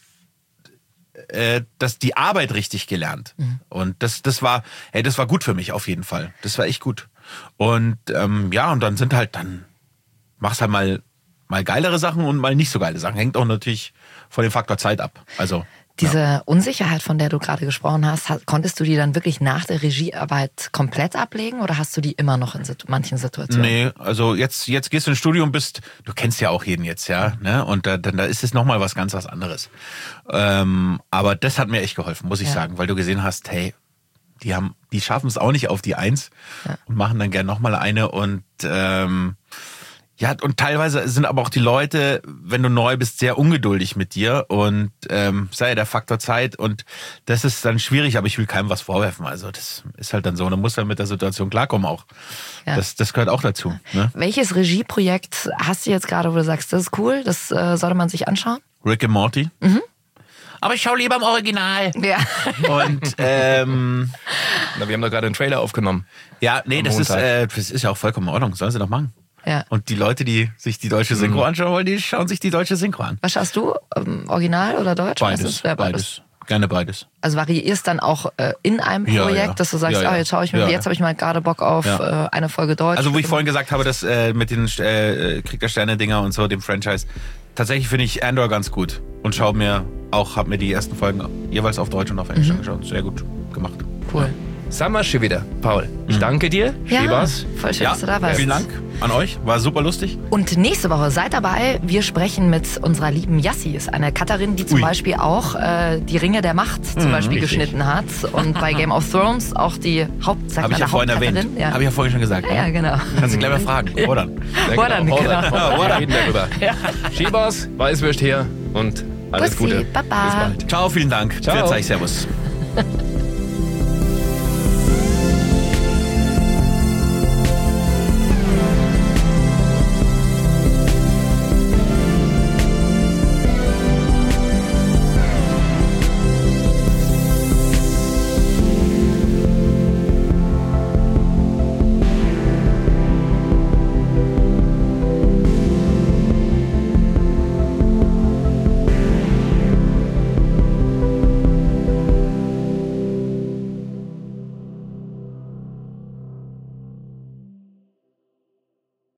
äh, dass die Arbeit richtig gelernt. Mhm. Und das, das war, hey, das war gut für mich auf jeden Fall. Das war echt gut. Und ähm, ja, und dann sind halt, dann machst halt mal mal geilere Sachen und mal nicht so geile Sachen. Hängt auch natürlich von dem Faktor Zeit ab. Also Diese Ja. Unsicherheit, von der du gerade gesprochen hast, ha- konntest du die dann wirklich nach der Regiearbeit komplett ablegen oder hast du die immer noch in situ- manchen Situationen? Nee, also jetzt, jetzt gehst du ins Studio und bist, du kennst ja auch jeden jetzt, ja, ne? Und da, dann da ist es nochmal was ganz was anderes. Ähm, aber das hat mir echt geholfen, muss ich Ja. sagen, weil du gesehen hast, hey, die haben, die schaffen es auch nicht auf die Eins Ja. und machen dann gern nochmal eine und ähm, ja, und teilweise sind aber auch die Leute, wenn du neu bist, sehr ungeduldig mit dir und ähm, sei ja der Faktor Zeit und das ist dann schwierig, aber ich will keinem was vorwerfen. Also das ist halt dann so, man muss dann mit der Situation klarkommen auch. Ja. Das, das gehört auch dazu. Ne? Welches Regieprojekt hast du jetzt gerade, wo du sagst, das ist cool, das äh, sollte man sich anschauen? Rick and Morty. Mhm. Aber ich schau lieber im Original. Ja. Und ähm, Na, wir haben doch gerade einen Trailer aufgenommen. ja, nee, Am das ist, Montag. äh, das ist ja auch vollkommen in Ordnung. Sollen sie doch machen. Ja. Und die Leute, die sich die deutsche Synchro anschauen wollen, die schauen sich die deutsche Synchro an. Was schaust du? Ähm, Original oder Deutsch? Was Beides, ist, wer beides. Gerne beides. Also variierst dann auch äh, in einem Ja, Projekt, ja. dass du sagst, Ja, ja. ah, jetzt schaue ich mir, Ja, jetzt ja. habe ich mal gerade Bock auf Ja. äh, eine Folge Deutsch. Also wo ich vorhin gesagt habe, dass äh, mit den äh, Krieg der Sterne-Dinger und so, dem Franchise, tatsächlich finde ich Andor ganz gut. Und schau mir auch, hab mir die ersten Folgen jeweils auf Deutsch und auf Englisch Mhm. angeschaut. Sehr gut gemacht. Cool. Sind wir schon wieder, Paul. Ich danke dir. Ja, Spaß. voll schön, Ja, dass du da warst. vielen Dank an euch. War super lustig. Und nächste Woche seid dabei. Wir sprechen mit unserer lieben Yassis, eine Cutterin, die zum Ui. Beispiel auch äh, die Ringe der Macht zum Mhm, Beispiel richtig. geschnitten hat und bei Game of Thrones auch die Haupt, sag Habe mal, ich ja der vorhin Hauptcutterin. erwähnt. Ja. Habe ich ja vorhin schon gesagt. Ja, ja, genau. Kannst du gleich mal fragen. Oder? Ja, Woran, genau. genau. Woran. Wir reden darüber. Ja. Schiebers, Weißwürst her und alles Bussi, Gute. Baba. Bis bald. Ciao, vielen Dank. Ciao. Für Servus.